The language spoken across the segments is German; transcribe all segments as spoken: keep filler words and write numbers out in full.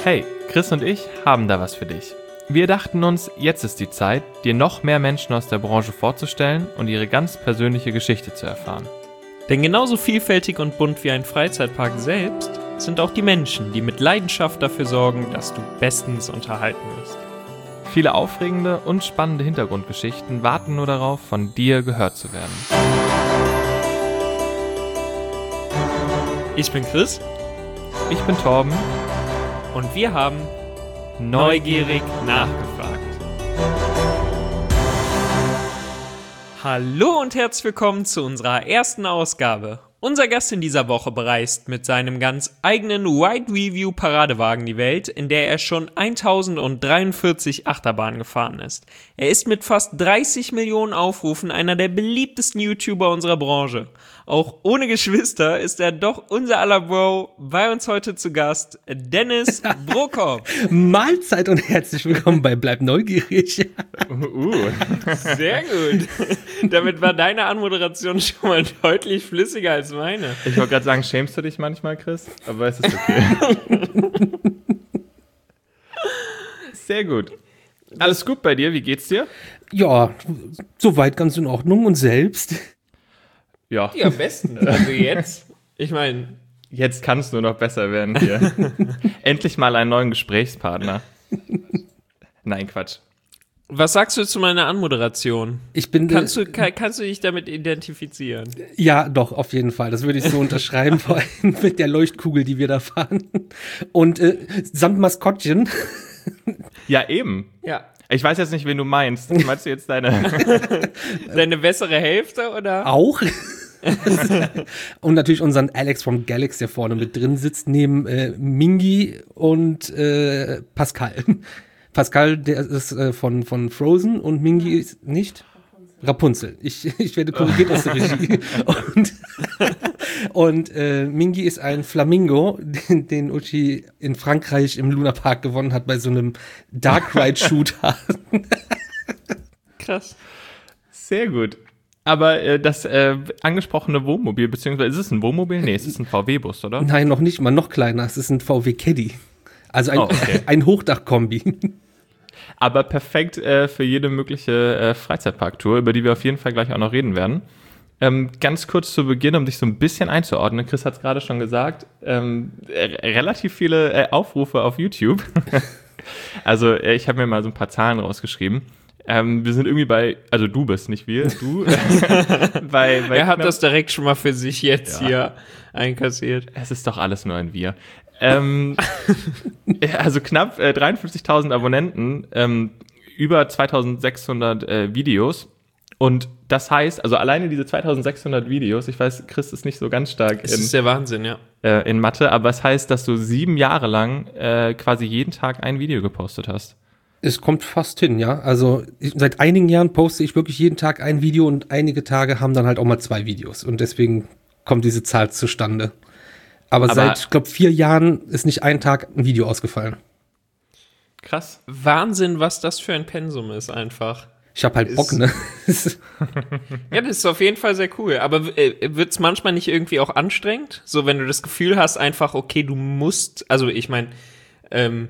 Hey, Chris und ich haben da was für dich. Wir dachten uns, jetzt ist die Zeit, dir noch mehr Menschen aus der Branche vorzustellen und ihre ganz persönliche Geschichte zu erfahren. Denn genauso vielfältig und bunt wie ein Freizeitpark selbst sind auch die Menschen, die mit Leidenschaft dafür sorgen, dass du bestens unterhalten wirst. Viele aufregende und spannende Hintergrundgeschichten warten nur darauf, von dir gehört zu werden. Ich bin Chris. Ich bin Torben. Und wir haben neugierig nachgefragt. Hallo und herzlich willkommen zu unserer ersten Ausgabe. Unser Gast in dieser Woche bereist mit seinem ganz eigenen Wide Review Paradewagen die Welt, in der er schon tausenddreiundvierzig Achterbahnen gefahren ist. Er ist mit fast dreißig Millionen Aufrufen einer der beliebtesten YouTuber unserer Branche. Auch ohne Geschwister ist er doch unser aller Bro. Bei uns heute zu Gast Dennis Brokop. Mahlzeit und herzlich willkommen bei Bleib Neugierig. Uh, sehr gut. Damit war deine Anmoderation schon mal deutlich flüssiger als meine. Ich wollte gerade sagen, schämst du dich manchmal, Chris? Aber es ist okay. Sehr gut. Alles gut bei dir? Wie geht's dir? Ja, soweit ganz in Ordnung. Und selbst? Ja. Ja, am besten. Also jetzt, ich meine... Jetzt kann es nur noch besser werden hier. Endlich mal einen neuen Gesprächspartner. Nein, Quatsch. Was sagst du zu meiner Anmoderation? Ich bin, kannst, du, kann, kannst du dich damit identifizieren? Ja, doch, auf jeden Fall. Das würde ich so unterschreiben, vor allem mit der Leuchtkugel, die wir da fahren. Und äh, samt Maskottchen. Ja, eben. Ja. Ich weiß jetzt nicht, wen du meinst. Meinst du jetzt deine... deine bessere Hälfte, oder? Auch. Und natürlich unseren Alex vom Galax, der vorne mit drin sitzt, neben äh, Mingi und äh, Pascal. Pascal, der ist äh, von, von Frozen und Mingi ist nicht? Rapunzel. Ich, ich werde korrigiert aus der Regie. Und, und äh, Mingi ist ein Flamingo, den, den Uchi in Frankreich im Luna Park gewonnen hat bei so einem Dark Ride Shooter. Krass. Sehr gut. Aber äh, das äh, angesprochene Wohnmobil, beziehungsweise ist es ein Wohnmobil? Nee, es ist ein V W-Bus, oder? Nein, noch nicht mal, noch kleiner. Es ist ein V W Caddy. Also ein, oh, okay. ein Hochdachkombi. Aber perfekt äh, für jede mögliche äh, Freizeitparktour, über die wir auf jeden Fall gleich auch noch reden werden. Ähm, ganz kurz zu Beginn, um dich so ein bisschen einzuordnen. Chris hat es gerade schon gesagt, ähm, äh, relativ viele äh, Aufrufe auf YouTube. Also äh, ich habe mir mal so ein paar Zahlen rausgeschrieben. Ähm, wir sind irgendwie bei, also du bist, nicht wir, du. bei, bei er hat knapp, das direkt schon mal für sich jetzt ja. hier einkassiert. Es ist doch alles nur ein Wir. ähm, also knapp äh, dreiundfünfzigtausend Abonnenten, ähm, über zweitausendsechshundert äh, Videos. Und das heißt, also alleine diese zweitausendsechshundert Videos, ich weiß, Chris ist nicht so ganz stark Es in, ist der Wahnsinn, ja. äh, in Mathe, aber es heißt, dass du sieben Jahre lang äh, quasi jeden Tag ein Video gepostet hast. Es kommt fast hin, ja. Also ich, seit einigen Jahren poste ich wirklich jeden Tag ein Video und einige Tage haben dann halt auch mal zwei Videos. Und deswegen kommt diese Zahl zustande. Aber, Aber seit, ich glaube, vier Jahren ist nicht ein Tag ein Video ausgefallen. Krass. Wahnsinn, was das für ein Pensum ist einfach. Ich hab halt ist, Bock, ne? Ja, das ist auf jeden Fall sehr cool. Aber äh, wird's manchmal nicht irgendwie auch anstrengend? So, wenn du das Gefühl hast, einfach, okay, du musst, also ich meine, ähm,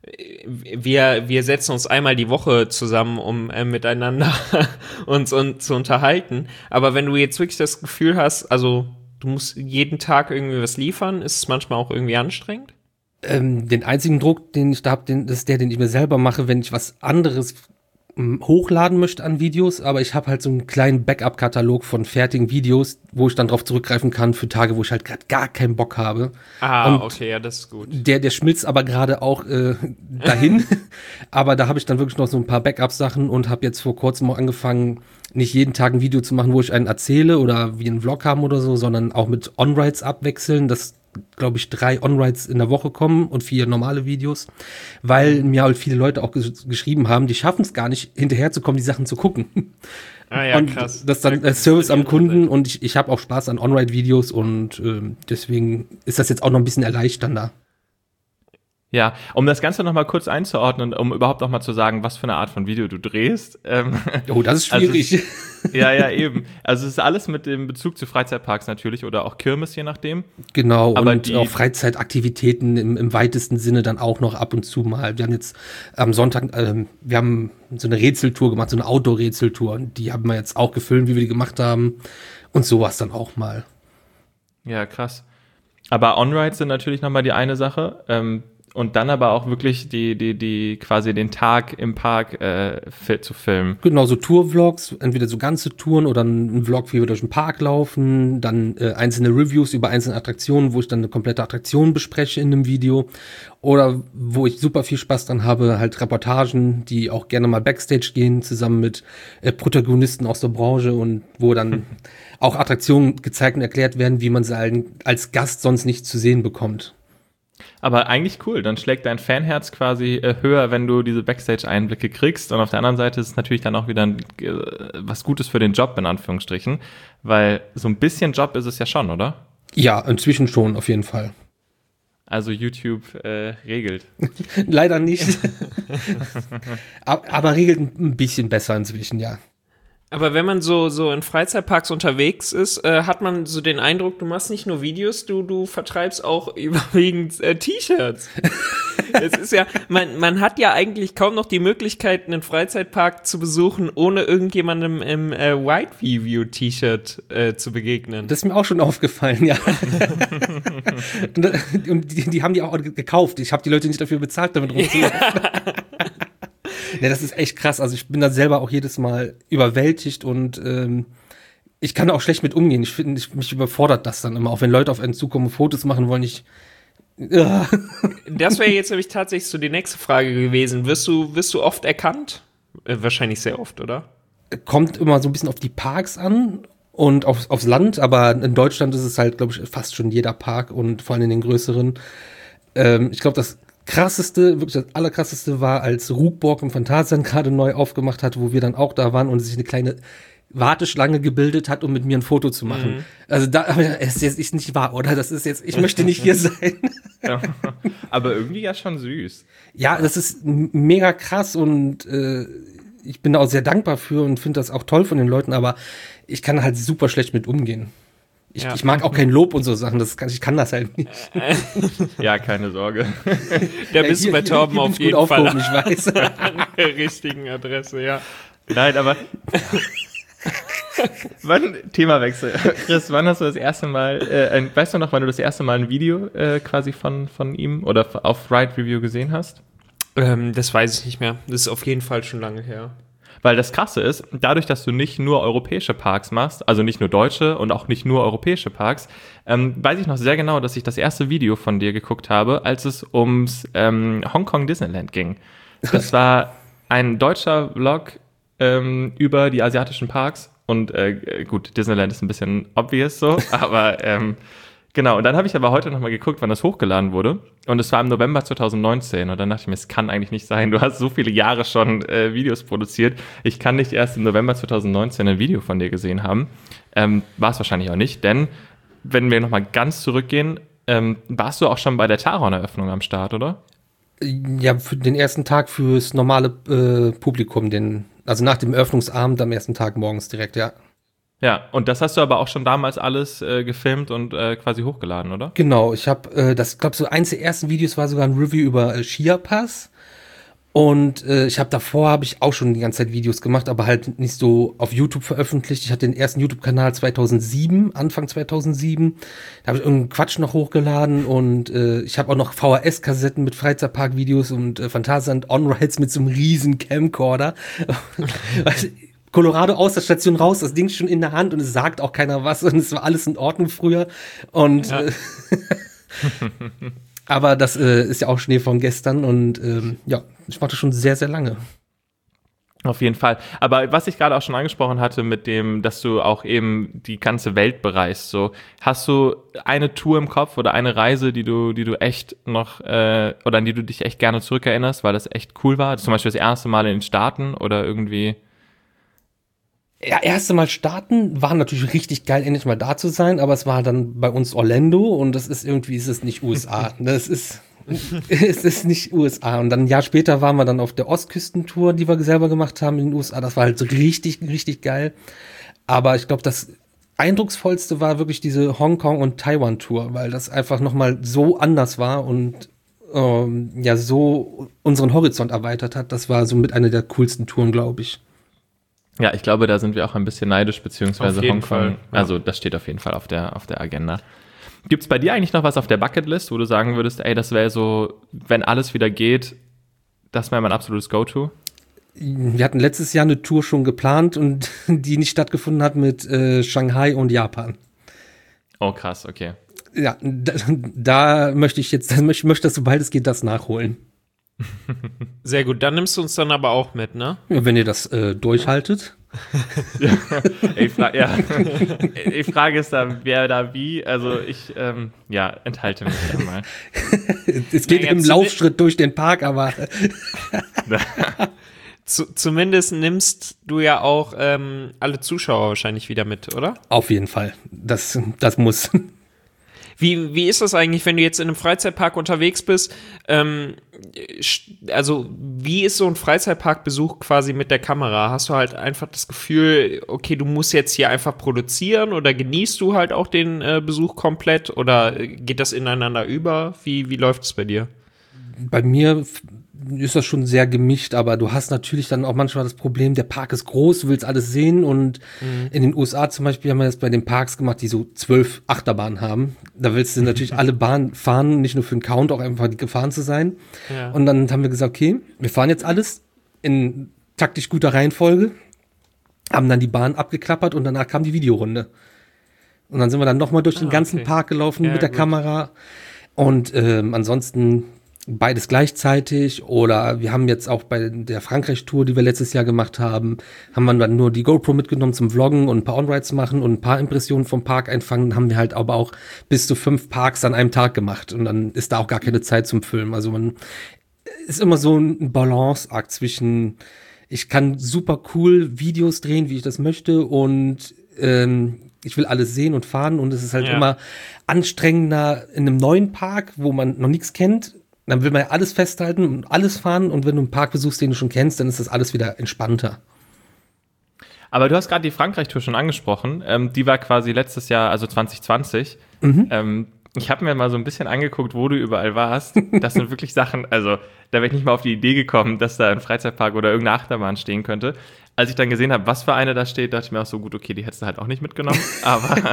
wir, wir setzen uns einmal die Woche zusammen, um äh, miteinander uns und, zu unterhalten. Aber wenn du jetzt wirklich das Gefühl hast, also du musst jeden Tag irgendwie was liefern, ist es manchmal auch irgendwie anstrengend? Ähm, den einzigen Druck, den ich da habe, den, das ist der, den ich mir selber mache, wenn ich was anderes m, hochladen möchte an Videos. Aber ich habe halt so einen kleinen Backup-Katalog von fertigen Videos, wo ich dann drauf zurückgreifen kann für Tage, wo ich halt gerade gar keinen Bock habe. Ah, und okay, ja, das ist gut. Der, der schmilzt aber gerade auch äh, dahin. Aber da habe ich dann wirklich noch so ein paar Backup-Sachen und habe jetzt vor kurzem auch angefangen, nicht jeden Tag ein Video zu machen, wo ich einen erzähle oder wie einen Vlog haben oder so, sondern auch mit On-Rides abwechseln, dass, glaube ich, drei On-Rides in der Woche kommen und vier normale Videos, weil mir halt viele Leute auch ges- geschrieben haben, die schaffen es gar nicht, hinterherzukommen, die Sachen zu gucken. Ah ja, und krass. das ist dann äh, Service am Kunden und ich, ich habe auch Spaß an On-Ride-Videos und äh, deswegen ist das jetzt auch noch ein bisschen erleichternder. Ja, um das Ganze nochmal kurz einzuordnen, um überhaupt auch mal zu sagen, was für eine Art von Video du drehst. Ähm, oh, das ist schwierig. Also es, ja, ja, eben. Also es ist alles mit dem Bezug zu Freizeitparks natürlich oder auch Kirmes, je nachdem. Genau, aber und die, auch Freizeitaktivitäten im, im weitesten Sinne dann auch noch ab und zu mal. Wir haben jetzt am Sonntag, ähm, wir haben so eine Rätseltour gemacht, so eine Outdoor-Rätseltour. Die haben wir jetzt auch gefilmt, wie wir die gemacht haben. Und sowas dann auch mal. Ja, krass. Aber On-Rides sind natürlich nochmal die eine Sache. Ähm, Und dann aber auch wirklich die, die, die quasi den Tag im Park äh, zu filmen. Genau, so Tour-Vlogs, entweder so ganze Touren oder ein Vlog, wie wir durch den Park laufen, dann äh, einzelne Reviews über einzelne Attraktionen, wo ich dann eine komplette Attraktion bespreche in einem Video. Oder wo ich super viel Spaß dran habe, halt Reportagen, die auch gerne mal Backstage gehen, zusammen mit äh, Protagonisten aus der Branche und wo dann auch Attraktionen gezeigt und erklärt werden, wie man sie als Gast sonst nicht zu sehen bekommt. Aber eigentlich cool, dann schlägt dein Fanherz quasi äh, höher, wenn du diese Backstage-Einblicke kriegst. Und auf der anderen Seite ist es natürlich dann auch wieder ein, äh, was Gutes für den Job, in Anführungsstrichen. Weil so ein bisschen Job ist es ja schon, oder? Ja, inzwischen schon, auf jeden Fall. Also YouTube äh, regelt. Leider nicht. aber, aber regelt ein bisschen besser inzwischen, ja. Aber wenn man so, so in Freizeitparks unterwegs ist, äh, hat man so den Eindruck, du machst nicht nur Videos, du, du vertreibst auch überwiegend äh, T-Shirts. Es ist ja, man, man hat ja eigentlich kaum noch die Möglichkeit, einen Freizeitpark zu besuchen, ohne irgendjemandem im äh, Wide Review T-Shirt äh, zu begegnen. Das ist mir auch schon aufgefallen, ja. Und die, die haben die auch gekauft. Ich habe die Leute nicht dafür bezahlt, damit rumzulaufen. Ja, das ist echt krass. Also ich bin da selber auch jedes Mal überwältigt und ähm, ich kann da auch schlecht mit umgehen. Ich finde, ich, mich überfordert das dann immer. Auch wenn Leute auf einen zukommen und Fotos machen wollen, ich ja. Das wäre jetzt nämlich tatsächlich so die nächste Frage gewesen. Wirst du, wirst du oft erkannt? Äh, wahrscheinlich sehr oft, oder? Kommt immer so ein bisschen auf die Parks an und auf, aufs Land, aber in Deutschland ist es halt, glaube ich, fast schon jeder Park und vor allem in den größeren. Ähm, ich glaube, das krasseste, wirklich das allerkrasseste war, als Rugborg im Phantasialand gerade neu aufgemacht hat, wo wir dann auch da waren und sich eine kleine Warteschlange gebildet hat, um mit mir ein Foto zu machen. Mhm. Also da, es ist jetzt nicht wahr, oder? Das ist jetzt, ich möchte nicht hier sein. Ja, aber irgendwie ja schon süß. Ja, das ist mega krass und äh, ich bin da auch sehr dankbar für und finde das auch toll von den Leuten, aber ich kann halt super schlecht mit umgehen. Ich, ja. ich mag auch kein Lob und so Sachen, das kann, ich kann das halt nicht. Ja, keine Sorge. Da bist du bei Torben auf jeden gut Fall ich weiß. An der richtigen Adresse, ja. Nein, aber wann, Themawechsel. Chris, wann hast du das erste Mal, äh, ein, weißt du noch, wann du das erste Mal ein Video äh, quasi von, von ihm oder auf Ride Review gesehen hast? Ähm, das weiß ich nicht mehr. Das ist auf jeden Fall schon lange her. Weil das Krasse ist, dadurch, dass du nicht nur europäische Parks machst, also nicht nur deutsche und auch nicht nur europäische Parks, ähm, weiß ich noch sehr genau, dass ich das erste Video von dir geguckt habe, als es ums ähm, Hongkong Disneyland ging. Das war ein deutscher Vlog ähm, über die asiatischen Parks und äh, gut, Disneyland ist ein bisschen obvious so, aber ähm, genau, und dann habe ich aber heute nochmal geguckt, wann das hochgeladen wurde. Und es war im November zwanzig neunzehn. Und dann dachte ich mir, es kann eigentlich nicht sein. Du hast so viele Jahre schon äh, Videos produziert. Ich kann nicht erst im November zwanzig neunzehn ein Video von dir gesehen haben. Ähm, war es wahrscheinlich auch nicht. Denn, wenn wir nochmal ganz zurückgehen, ähm, warst du auch schon bei der Taron-Eröffnung am Start, oder? Ja, für den ersten Tag fürs normale äh, Publikum. Den, also nach dem Eröffnungsabend am ersten Tag morgens direkt, ja. Ja, und das hast du aber auch schon damals alles äh, gefilmt und äh, quasi hochgeladen, oder? Genau, ich habe, äh, das glaube so eins der ersten Videos war sogar ein Review über äh, Chia-Pass und äh, ich habe davor, habe ich auch schon die ganze Zeit Videos gemacht, aber halt nicht so auf YouTube veröffentlicht. Ich hatte den ersten YouTube-Kanal zweitausendsieben, Anfang zweitausendsieben, da habe ich irgendeinen Quatsch noch hochgeladen und äh, ich habe auch noch V H S-Kassetten mit Freizeitpark-Videos und äh, Phantasialand On-Rides mit so einem riesen Camcorder. Colorado aus der Station raus, das Ding ist schon in der Hand und es sagt auch keiner was und es war alles in Ordnung früher und ja. äh, aber das äh, ist ja auch Schnee von gestern und ähm, ja, ich mache das schon sehr, sehr lange. Auf jeden Fall. Aber was ich gerade auch schon angesprochen hatte mit dem, dass du auch eben die ganze Welt bereist, so, hast du eine Tour im Kopf oder eine Reise, die du, die du echt noch, äh, oder an die du dich echt gerne zurückerinnerst, weil das echt cool war? Zum Beispiel das erste Mal in den Staaten oder irgendwie? Ja, erste Mal starten war natürlich richtig geil, endlich mal da zu sein, aber es war dann bei uns Orlando und das ist irgendwie, ist es nicht U S A. Das ist, es ist nicht U S A. Und dann ein Jahr später waren wir dann auf der Ostküstentour, die wir selber gemacht haben in den U S A. Das war halt so richtig, richtig geil. Aber ich glaube, das eindrucksvollste war wirklich diese Hongkong- und Taiwan-Tour, weil das einfach nochmal so anders war und ähm, ja so unseren Horizont erweitert hat. Das war so mit einer der coolsten Touren, glaube ich. Ja, ich glaube, da sind wir auch ein bisschen neidisch, beziehungsweise Auf jeden Hongkong. Fall, ja. Also das steht auf jeden Fall auf der, auf der Agenda. Gibt es bei dir eigentlich noch was auf der Bucketlist, wo du sagen würdest, ey, das wäre so, wenn alles wieder geht, das wäre mein absolutes Go-To? Wir hatten letztes Jahr eine Tour schon geplant und die nicht stattgefunden hat mit äh, Shanghai und Japan. Oh, krass, okay. Ja, da, da möchte ich jetzt, da möchte, möchte, dass sobald es geht, das nachholen. Sehr gut, dann nimmst du uns dann aber auch mit, ne? Ja, wenn ihr das äh, durchhaltet. Ja. Die Fra- ja. Die Frage ist da, wer da wie, also ich, ähm, ja, enthalte mich da mal. Es geht Naja, im Laufschritt durch den Park, aber Zu, zumindest nimmst du ja auch ähm, alle Zuschauer wahrscheinlich wieder mit, oder? auf jeden Fall. Das, das muss. Wie, wie ist das eigentlich, wenn du jetzt in einem Freizeitpark unterwegs bist? Ähm, sch- also, wie ist so ein Freizeitparkbesuch quasi mit der Kamera? Hast du halt einfach das Gefühl, okay, du musst jetzt hier einfach produzieren oder genießt du halt auch den äh, Besuch komplett oder geht das ineinander über? Wie, wie läuft es bei dir? Bei mir f- ist das schon sehr gemischt, aber du hast natürlich dann auch manchmal das Problem, der Park ist groß, du willst alles sehen und in den U S A zum Beispiel haben wir das bei den Parks gemacht, die so zwölf Achterbahnen haben. Da willst du natürlich alle Bahnen fahren, nicht nur für den Count, auch einfach die gefahren zu sein. Ja. Und dann haben wir gesagt, okay, wir fahren jetzt alles in taktisch guter Reihenfolge, haben dann die Bahn abgeklappert und danach kam die Videorunde. Und dann sind wir dann nochmal durch den Ah, ganzen okay. Park gelaufen Ja, mit der gut. Kamera. Und ähm, ansonsten beides gleichzeitig. Oder wir haben jetzt auch bei der Frankreich-Tour, die wir letztes Jahr gemacht haben, haben wir dann nur die GoPro mitgenommen zum Vloggen und ein paar On-Rides machen und ein paar Impressionen vom Park einfangen. Haben wir halt aber auch bis zu fünf Parks an einem Tag gemacht. Und dann ist da auch gar keine Zeit zum Filmen. Also man ist immer so ein Balanceakt zwischen, ich kann super cool Videos drehen, wie ich das möchte, und ähm, ich will alles sehen und fahren, und es ist halt Ja. immer anstrengender in einem neuen Park, wo man noch nichts kennt. Dann will man ja alles festhalten und alles fahren, und wenn du einen Park besuchst, den du schon kennst, dann ist das alles wieder entspannter. Aber du hast gerade die Frankreich-Tour schon angesprochen. Ähm, die war quasi letztes Jahr, also zwanzig zwanzig. Ähm, ich habe mir mal so ein bisschen angeguckt, wo du überall warst. Das sind wirklich Sachen, also da wäre ich nicht mal auf die Idee gekommen, dass da ein Freizeitpark oder irgendeine Achterbahn stehen könnte. Als ich dann gesehen habe, was für eine da steht, dachte ich mir auch so, gut, okay, die hättest du halt auch nicht mitgenommen. Aber,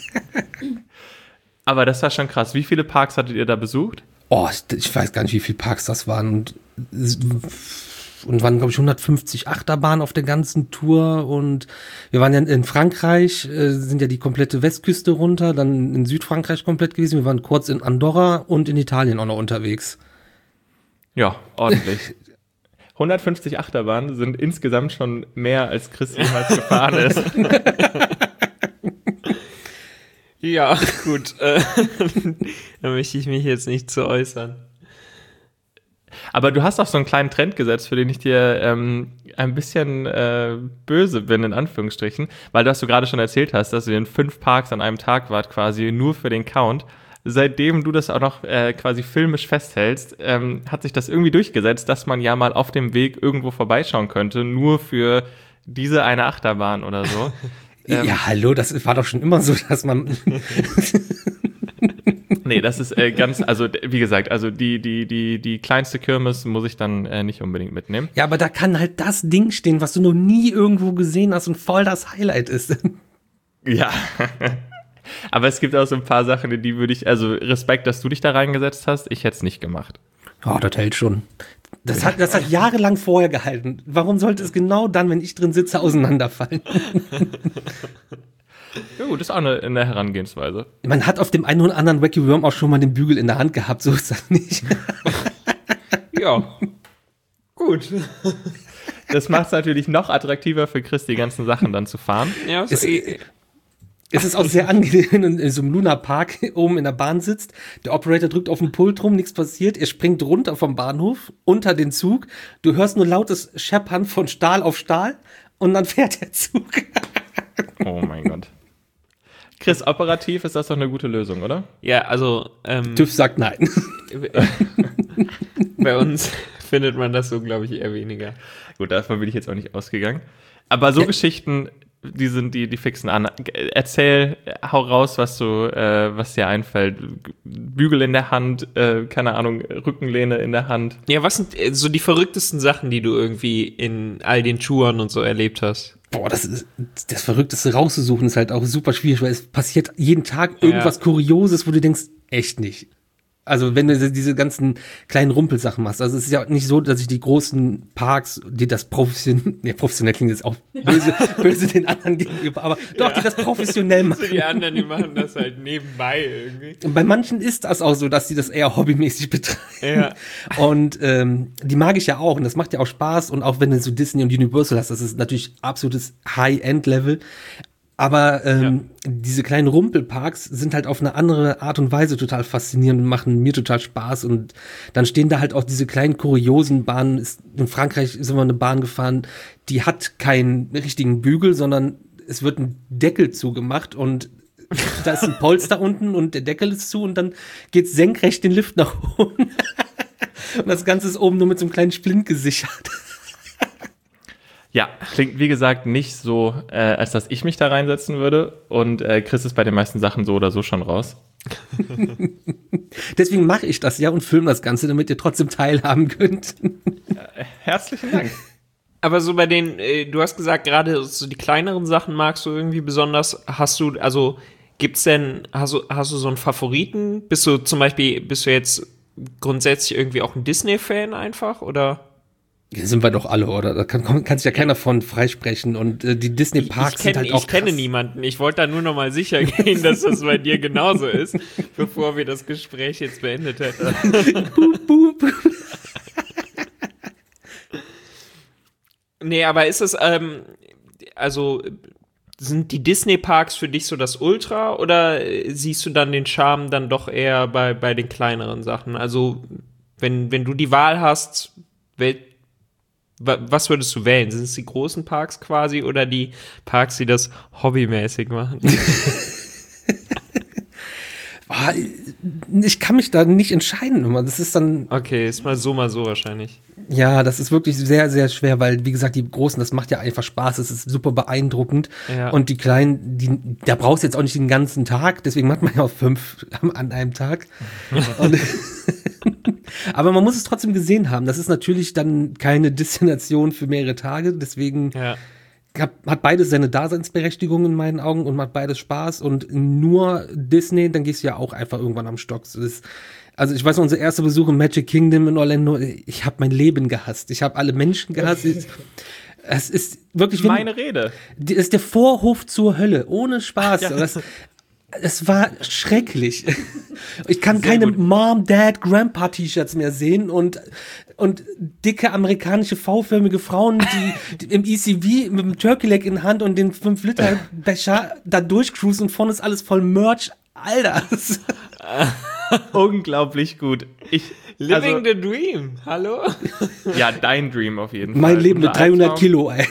aber das war schon krass. Wie viele Parks hattet ihr da besucht? Oh, ich, ich weiß gar nicht, wie viele Parks das waren. Und, und waren, glaube ich, hundertfünfzig Achterbahnen auf der ganzen Tour. Und wir waren ja in Frankreich, äh, sind ja die komplette Westküste runter, dann in Südfrankreich komplett gewesen. Wir waren kurz in Andorra und in Italien auch noch unterwegs. Ja, ordentlich. hundertfünfzig Achterbahnen sind insgesamt schon mehr, als Chris jemals gefahren ist. Ja, gut. Äh, da möchte ich mich jetzt nicht zu äußern. Aber du hast auch so einen kleinen Trend gesetzt, für den ich dir ähm, ein bisschen äh, böse bin, in Anführungsstrichen, weil du, was du gerade schon erzählt hast, dass du in fünf Parks an einem Tag wart, quasi nur für den Count. Seitdem du das auch noch äh, quasi filmisch festhältst, ähm, hat sich das irgendwie durchgesetzt, dass man ja mal auf dem Weg irgendwo vorbeischauen könnte, nur für diese eine Achterbahn oder so. Ähm, ja, hallo, das war doch schon immer so, dass man... Nee, das ist äh, ganz, also d- wie gesagt, also die, die, die, die kleinste Kirmes muss ich dann äh, nicht unbedingt mitnehmen. Ja, aber da kann halt das Ding stehen, was du noch nie irgendwo gesehen hast und voll das Highlight ist. Ja. Aber es gibt auch so ein paar Sachen, in die würde ich, also Respekt, dass du dich da reingesetzt hast, ich hätte es nicht gemacht. Oh, das hält schon. Das hat, das hat jahrelang vorher gehalten. Warum sollte es genau dann, wenn ich drin sitze, auseinanderfallen? Ja gut, das ist auch eine, eine Herangehensweise. Man hat auf dem einen oder anderen Wacky Worm auch schon mal den Bügel in der Hand gehabt, so ist das nicht. Ja. Gut. Das macht es natürlich noch attraktiver für Chris, die ganzen Sachen dann zu fahren. Ja, so, Es- eh, Es ist auch sehr angenehm, wenn du in so einem Luna-Park oben in der Bahn sitzt. Der Operator drückt auf den Pult rum, nichts passiert. Er springt runter vom Bahnhof, unter den Zug. Du hörst nur lautes Scheppern von Stahl auf Stahl und dann fährt der Zug. Oh mein Gott. Chris, operativ ist das doch eine gute Lösung, oder? ja, also ähm, TÜV sagt nein. Bei uns findet man das so, glaube ich, eher weniger. Gut, davon bin ich jetzt auch nicht ausgegangen. Aber so Ja. Geschichten, die sind die, die fixen an. Erzähl, hau raus, was du, äh, was dir einfällt. Bügel in der Hand, äh, keine Ahnung, Rückenlehne in der Hand. Ja, was sind äh, so die verrücktesten Sachen, die du irgendwie in all den Touren und so erlebt hast? Boah, das ist das Verrückteste rauszusuchen ist halt auch super schwierig, weil es passiert jeden Tag irgendwas Ja. Kurioses, wo du denkst, echt nicht. Also wenn du diese ganzen kleinen Rumpelsachen machst. Also es ist ja nicht so, dass ich die großen Parks, die das professionell, ne, professionell klingt jetzt auch böse, böse den anderen gegenüber, aber doch, Ja. die das professionell So machen. die anderen, die machen das halt nebenbei irgendwie. Und bei manchen ist das auch so, dass sie das eher hobbymäßig betreiben. Ja. Und ähm, die mag ich ja auch und das macht ja auch Spaß. Und auch wenn du so Disney und Universal hast, das ist natürlich absolutes High-End-Level. Aber ähm, diese kleinen Rumpelparks sind halt auf eine andere Art und Weise total faszinierend und machen mir total Spaß. Und dann stehen da halt auch diese kleinen kuriosen Bahnen. Ist- In Frankreich sind wir eine Bahn gefahren, die hat keinen richtigen Bügel, sondern es wird ein Deckel zugemacht und da ist ein Polster unten und der Deckel ist zu und dann geht's senkrecht den Lift nach oben. Und das Ganze ist oben nur mit so einem kleinen Splint gesichert. Ja, klingt wie gesagt nicht so, äh, als dass ich mich da reinsetzen würde. Und äh, Chris ist bei den meisten Sachen so oder so schon raus. Deswegen mache ich das ja und filme das Ganze, damit ihr trotzdem teilhaben könnt. Herzlichen Dank. Aber so bei den, äh, du hast gesagt, gerade so die kleineren Sachen magst du irgendwie besonders. Hast du, also gibt's denn, hast du, hast du so einen Favoriten? Bist du zum Beispiel, bist du jetzt grundsätzlich irgendwie auch ein Disney-Fan einfach, oder? Ja, sind wir doch alle, oder? Da kann, kann sich ja keiner von freisprechen. Und äh, die Disney-Parks ich sind kenn, halt auch ich kenne krass. niemanden. Ich wollte da nur noch mal sicher gehen, dass das bei dir genauso ist, bevor wir das Gespräch jetzt beendet hätten. Boop, boop. Nee, aber ist es, ähm, also sind die Disney-Parks für dich so das Ultra oder äh, siehst du dann den Charme dann doch eher bei, bei den kleineren Sachen? Also, wenn, wenn du die Wahl hast, wel, wa, was würdest du wählen? Sind es die großen Parks quasi oder die Parks, die das hobbymäßig machen? Ah, ich kann mich da nicht entscheiden. immer. Das ist dann, Okay, ist mal so, mal so wahrscheinlich. ja, das ist wirklich sehr, sehr schwer, weil, wie gesagt, die Großen, das macht ja einfach Spaß. Es ist super beeindruckend. Ja. Und die Kleinen, die, da brauchst du jetzt auch nicht den ganzen Tag. Deswegen macht man ja auch fünf an einem Tag. Und aber man muss es trotzdem gesehen haben. Das ist natürlich dann keine Destination für mehrere Tage. Deswegen Ja. hat, hat beides seine Daseinsberechtigung in meinen Augen und macht beides Spaß. Und nur Disney, dann gehst du ja auch einfach irgendwann am Stock. Das ist, also ich weiß noch, unser erster Besuch im Magic Kingdom in Orlando, ich habe mein Leben gehasst. Ich habe alle Menschen gehasst. Es- Es ist wirklich, wenn- Meine Rede. die- es ist der Vorhof zur Hölle, ohne Spaß. Das, es war schrecklich. Ich kann Sehr keine gut. Mom, Dad, Grandpa-T-Shirts mehr sehen und, und dicke amerikanische V-förmige Frauen, die, die im E C V mit dem Turkey Leg in der Hand und den fünf Liter Becher da durchcruisen und vorne ist alles voll Merch. Alter. das- Unglaublich gut. Ich, Living also, the Dream, hallo? ja, dein Dream auf jeden Fall. Mein Leben mit Unser dreihundert Albtraum. Kilo, ey.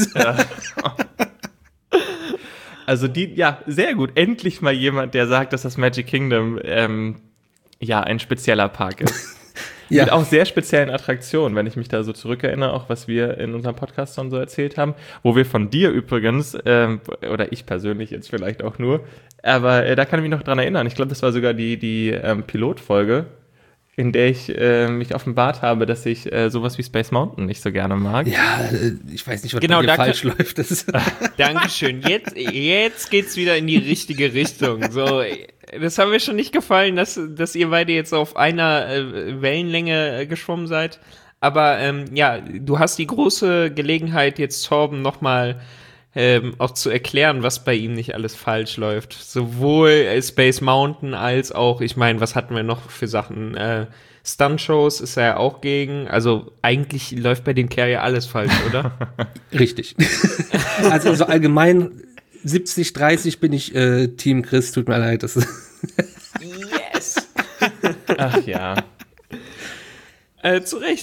Also die, ja, sehr gut. Endlich mal jemand, der sagt, dass das Magic Kingdom ähm, ja ein spezieller Park ist. Ja. Mit auch sehr speziellen Attraktionen, wenn ich mich da so zurückerinnere, auch was wir in unserem Podcast schon so erzählt haben, wo wir von dir übrigens, ähm, oder ich persönlich jetzt vielleicht auch nur, aber äh, da kann ich mich noch dran erinnern. Ich glaube, das war sogar die, die ähm, Pilotfolge, in der ich äh, mich offenbart habe, dass ich äh, sowas wie Space Mountain nicht so gerne mag. Ja, äh, ich weiß nicht, was Genau, bei dir da falsch läuft. Das ist Dankeschön. Jetzt, jetzt geht's wieder in die richtige Richtung. So, das haben mir schon nicht gefallen, dass, dass ihr beide jetzt auf einer äh, Wellenlänge äh, geschwommen seid. Aber ähm, ja, du hast die große Gelegenheit, jetzt Torben nochmal ähm, auch zu erklären, was bei ihm nicht alles falsch läuft. Sowohl äh, Space Mountain als auch, ich meine, was hatten wir noch für Sachen? Äh, Stunt-Shows ist er ja auch gegen. Also eigentlich läuft bei dem Kerl ja alles falsch, oder? richtig. also, also allgemein siebzig dreißig bin ich äh, Team Chris, tut mir leid. Das ist Yes! Ach ja. Äh, zu Recht.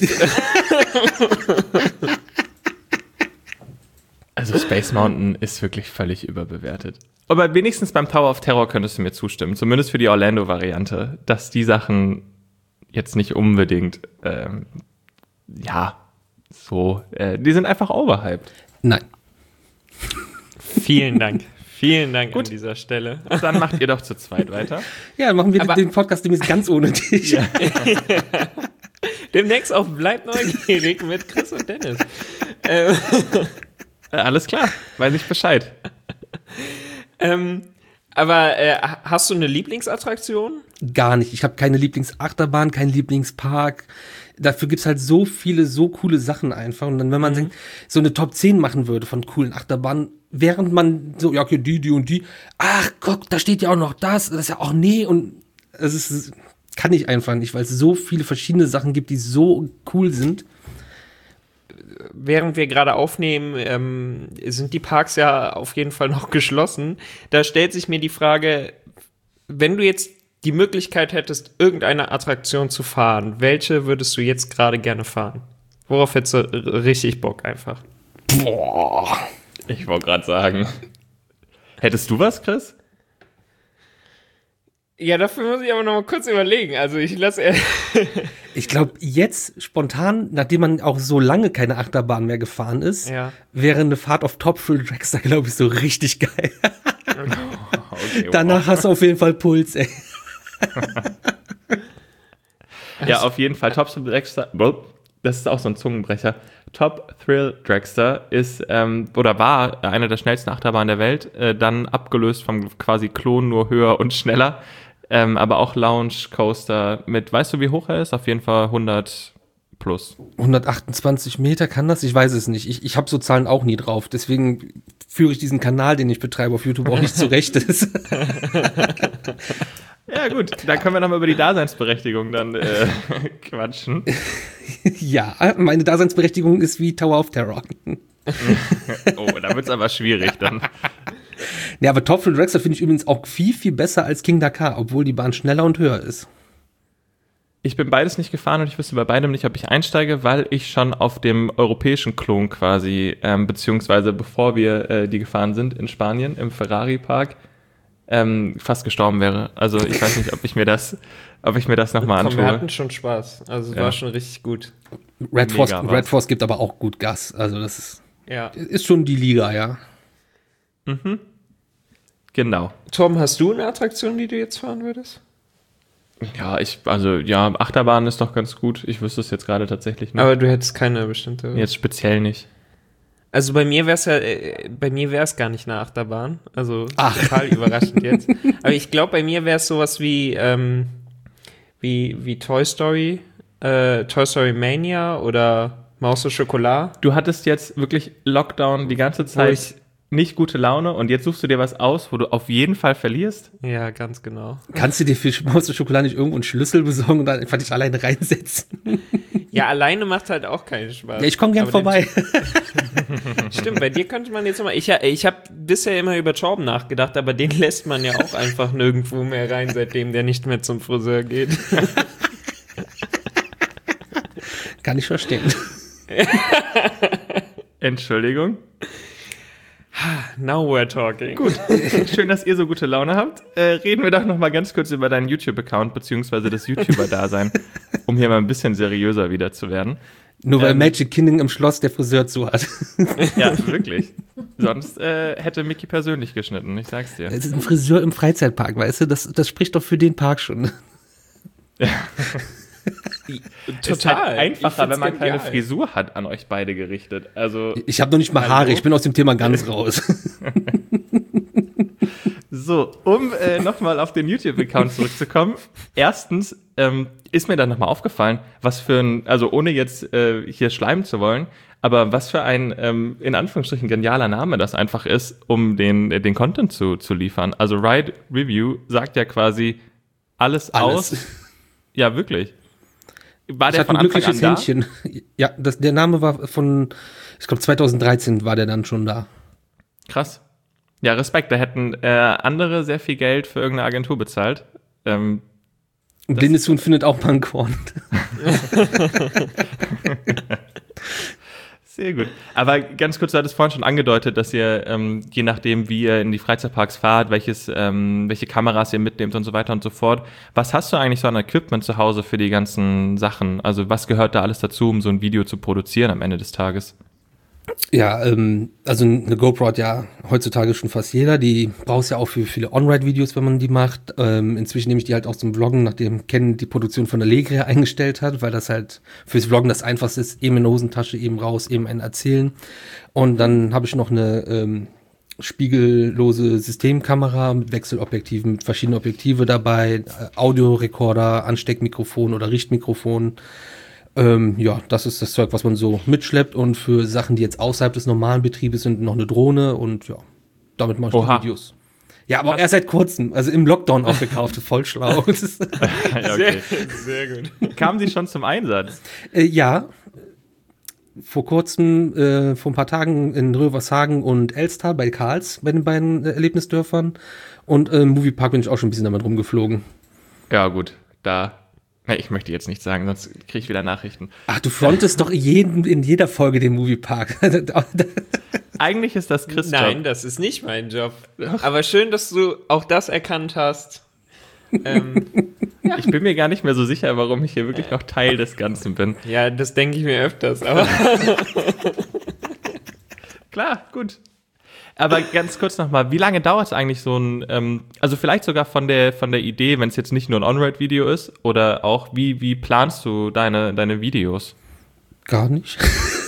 Also Space Mountain ist wirklich völlig überbewertet. Aber wenigstens beim Tower of Terror könntest du mir zustimmen, zumindest für die Orlando-Variante, dass die Sachen jetzt nicht unbedingt, ähm, ja, so, äh, die sind einfach overhyped. Nein. Vielen Dank. Vielen Dank Gut. an dieser Stelle. Dann macht ihr doch zu zweit weiter. Ja, dann machen wir Aber- den Podcast demnächst ganz ohne dich. Ja. Demnächst auf Bleibt neugierig mit Chris und Dennis. ähm, Äh, alles klar, weiß ich Bescheid. ähm, aber äh, hast du eine Lieblingsattraktion? Gar nicht. Ich habe keine Lieblingsachterbahn, keinen Lieblingspark. Dafür gibt's halt so viele, so coole Sachen einfach. Und dann, wenn man Mhm. so eine Top zehn machen würde von coolen Achterbahnen, während man so, ja, okay, die, die und die, ach, guck, da steht ja auch noch das, das ist ja auch nee. Und es ist, kann ich einfach nicht, weil es so viele verschiedene Sachen gibt, die so cool sind. Während wir gerade aufnehmen, ähm, sind die Parks ja auf jeden Fall noch geschlossen. Da stellt sich mir die Frage, wenn du jetzt die Möglichkeit hättest, irgendeine Attraktion zu fahren, welche würdest du jetzt gerade gerne fahren? Worauf hättest du r- richtig Bock einfach? Boah. Ich wollte gerade sagen. Hättest du was, Chris? Ja, dafür muss ich aber noch mal kurz überlegen. Also ich lasse Ich glaube, jetzt spontan, nachdem man auch so lange keine Achterbahn mehr gefahren ist, Ja. wäre eine Fahrt auf Top Thrill Dragster, glaube ich, so richtig geil. Okay, Danach hast du auf jeden Fall Puls, ey. Ja, auf jeden Fall. Top Thrill Dragster, das ist auch so ein Zungenbrecher. Top Thrill Dragster ist ähm, oder war eine der schnellsten Achterbahnen der Welt, äh, dann abgelöst vom quasi Klon, nur höher und schneller. Ähm, aber auch Lounge Coaster mit, weißt du, wie hoch er ist? Auf jeden Fall hundert plus. hundertachtundzwanzig Meter kann das? Ich weiß es nicht. Ich, ich habe so Zahlen auch nie drauf. Deswegen führe ich diesen Kanal, den ich betreibe auf YouTube, auch nicht zurecht. Ja, gut, da können wir nochmal über die Daseinsberechtigung dann äh, quatschen. Ja, meine Daseinsberechtigung ist wie Tower of Terror. Oh, da wird's aber schwierig dann. Ja, aber Top Thrill Dragster finde ich übrigens auch viel, viel besser als King Dakar, obwohl die Bahn schneller und höher ist. Ich bin beides nicht gefahren und ich wüsste bei beidem nicht, ob ich einsteige, weil ich schon auf dem europäischen Klon quasi, ähm, beziehungsweise bevor wir äh, die gefahren sind in Spanien, im Ferrari-Park, ähm, fast gestorben wäre. Also ich weiß nicht, ob ich mir das, ob ich mir das nochmal Komm, wir antue. hatten schon Spaß. Also es Ja. war schon richtig gut. Red Force, Mega war's. Red Force gibt aber auch gut Gas. Also das ist, Ja. ist schon die Liga, ja. Genau. Tom, hast du eine Attraktion, die du jetzt fahren würdest? Ja, ich, also ja, Achterbahn ist doch ganz gut. Ich wüsste es jetzt gerade tatsächlich nicht. Aber du hättest keine bestimmte. Jetzt speziell nicht. Also bei mir wäre es ja, äh, bei mir wäre es gar nicht eine Achterbahn. Also Ach. total überraschend jetzt. Aber ich glaube, bei mir wäre es sowas wie, ähm, wie, wie Toy Story, äh, Toy Story Mania oder Maus au Chocolat. Du hattest jetzt wirklich Lockdown die ganze Zeit ich- nicht gute Laune und jetzt suchst du dir was aus, wo du auf jeden Fall verlierst. Ja, ganz genau. Kannst du dir für Maus und Schokolade nicht irgendwo einen Schlüssel besorgen und dann einfach dich alleine reinsetzen? Ja, alleine macht halt auch keinen Spaß. Ja, ich komme gern Aber den- vorbei. Stimmt, bei dir könnte man jetzt nochmal. Ich, ich habe bisher immer über Torben nachgedacht, aber den lässt man ja auch einfach nirgendwo mehr rein, seitdem der nicht mehr zum Friseur geht. Kann ich verstehen. Entschuldigung. Now we're talking. Gut, schön, dass ihr so gute Laune habt. Äh, reden wir doch noch mal ganz kurz über deinen YouTube-Account beziehungsweise das YouTuber-Dasein, um hier mal ein bisschen seriöser wieder zu werden. Nur weil Ähm. Magic Kingdom im Schloss der Friseur zu hat. Ja, wirklich. Sonst äh, hätte Mickey persönlich geschnitten, ich sag's dir. Es ist ein Friseur im Freizeitpark, weißt du? Das, das spricht doch für den Park schon. Ist halt Ich einfacher, find's wenn man keine genial. Frisur hat, an euch beide gerichtet. Also, Ich habe noch nicht mal Hallo? Haare, ich bin aus dem Thema ganz raus. so, um äh, nochmal auf den YouTube-Account zurückzukommen. Erstens ähm, ist mir dann nochmal aufgefallen, was für ein, also ohne jetzt äh, hier schleimen zu wollen, aber was für ein, ähm, in Anführungsstrichen, genialer Name das einfach ist, um den, äh, den Content zu, zu liefern. Also Ride Review sagt ja quasi alles, Alles. aus. Ja, wirklich. War Ich der hatte von ein Anfang glückliches an da? Händchen. Ja, das, der Name war von, ich glaube zweitausenddreizehn war der dann schon da. Krass. Ja, Respekt. Da hätten äh, andere sehr viel Geld für irgendeine Agentur bezahlt. Ähm, Und Blindes Huhn findet auch mal ein Korn. Sehr gut. Aber ganz kurz, du hattest vorhin schon angedeutet, dass ihr, ähm, je nachdem, wie ihr in die Freizeitparks fahrt, welches, ähm, welche Kameras ihr mitnehmt und so weiter und so fort. Was hast du eigentlich so an Equipment zu Hause für die ganzen Sachen? Also was gehört da alles dazu, um so ein Video zu produzieren am Ende des Tages? Ja, ähm, also eine GoPro hat ja heutzutage schon fast jeder. Die brauchst ja auch für viele On-Ride-Videos, wenn man die macht. Ähm, inzwischen nehme ich die halt auch zum Vloggen, nachdem Ken die Produktion von der Legria eingestellt hat, weil das halt fürs Vloggen das Einfachste ist. Eben in der Hosentasche, eben raus, eben ein Erzählen. Und dann habe ich noch eine ähm, spiegellose Systemkamera mit Wechselobjektiven, mit verschiedenen Objektive dabei, äh, Audiorekorder, Ansteckmikrofon oder Richtmikrofon. Ähm, ja, das ist das Zeug, was man so mitschleppt, und für Sachen, die jetzt außerhalb des normalen Betriebes sind, noch eine Drohne, und ja, damit mache ich die Videos. Ja, aber auch erst seit kurzem, also im Lockdown auch gekauft, voll schlau. Ja, okay. sehr, sehr gut. Kamen Sie schon zum Einsatz? Äh, ja, vor kurzem, äh, vor ein paar Tagen in Rövershagen und Elster bei Karls, bei den beiden äh, Erlebnisdörfern, und im äh, Moviepark bin ich auch schon ein bisschen damit rumgeflogen. Ja, gut, da... Ich möchte jetzt nichts sagen, sonst kriege ich wieder Nachrichten. Ach, du frontest doch jeden, in jeder Folge den Moviepark. Eigentlich ist das Chris' Job. Nein, das ist nicht mein Job. Aber schön, dass du auch das erkannt hast. ähm, ja. Ich bin mir gar nicht mehr so sicher, warum ich hier wirklich noch Teil des Ganzen bin. Ja, das denke ich mir öfters, aber... Klar, gut. Aber ganz kurz nochmal, wie lange dauert es eigentlich so ein, ähm, also vielleicht sogar von der von der Idee, wenn es jetzt nicht nur ein On-Ride-Video ist, oder auch, wie, wie planst du deine, deine Videos? Gar nicht.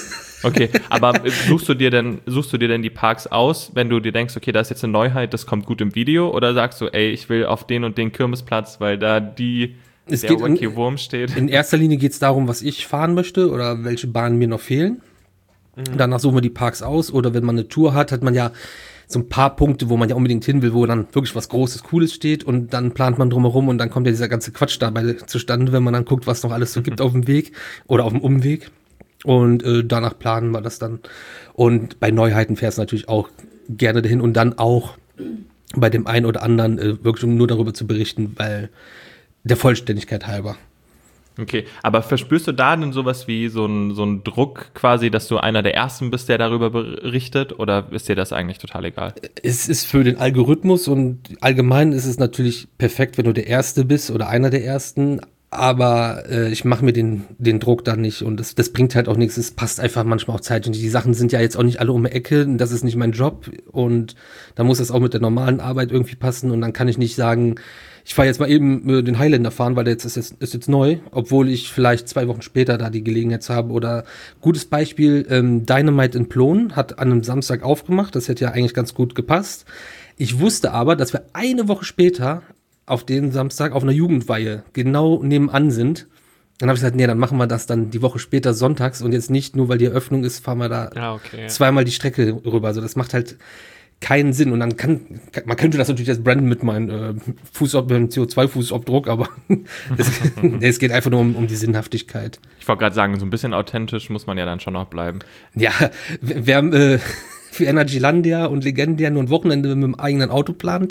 Okay, aber suchst du dir denn, suchst du dir denn die Parks aus, wenn du dir denkst, okay, da ist jetzt eine Neuheit, das kommt gut im Video, oder sagst du, ey, ich will auf den und den Kirmesplatz, weil da die, es der Wacky in, Wurm steht? In erster Linie geht es darum, was ich fahren möchte oder welche Bahnen mir noch fehlen. Danach suchen wir die Parks aus, oder wenn man eine Tour hat, hat man ja so ein paar Punkte, wo man ja unbedingt hin will, wo dann wirklich was Großes, Cooles steht, und dann plant man drumherum, und dann kommt ja dieser ganze Quatsch dabei zustande, wenn man dann guckt, was noch alles so gibt auf dem Weg oder auf dem Umweg, und äh, danach planen wir das dann. Und bei Neuheiten fährst du natürlich auch gerne dahin, und dann auch bei dem einen oder anderen äh, wirklich, um nur darüber zu berichten, weil der Vollständigkeit halber. Okay, aber verspürst du da denn sowas wie so ein, so ein Druck quasi, dass du einer der Ersten bist, der darüber berichtet, oder ist dir das eigentlich total egal? Es ist für den Algorithmus und allgemein ist es natürlich perfekt, wenn du der Erste bist oder einer der Ersten, aber äh, ich mache mir den, den Druck dann nicht, und das, das bringt halt auch nichts, es passt einfach manchmal auch Zeit, und die Sachen sind ja jetzt auch nicht alle um die Ecke, das ist nicht mein Job, und da muss das auch mit der normalen Arbeit irgendwie passen, und dann kann ich nicht sagen, ich fahre jetzt mal eben äh, den Highlander fahren, weil der jetzt ist, jetzt ist jetzt neu, obwohl ich vielleicht zwei Wochen später da die Gelegenheit habe. Oder gutes Beispiel, ähm, Dynamite in Plon hat an einem Samstag aufgemacht, das hätte ja eigentlich ganz gut gepasst. Ich wusste aber, dass wir eine Woche später auf den Samstag auf einer Jugendweihe genau nebenan sind. Dann habe ich gesagt, nee, dann machen wir das dann die Woche später sonntags, und jetzt nicht nur, weil die Eröffnung ist, fahren wir da ah, okay, ja. zweimal die Strecke rüber. Also das macht halt keinen Sinn, und dann kann, man könnte das natürlich jetzt branden mit meinem äh, Fußab- C O zwei Fußabdruck, aber es, es geht einfach nur um, um die Sinnhaftigkeit. Ich wollte gerade sagen, so ein bisschen authentisch muss man ja dann schon noch bleiben. Ja, wer äh, für Energylandia und Legendia nur ein Wochenende mit dem eigenen Auto plant.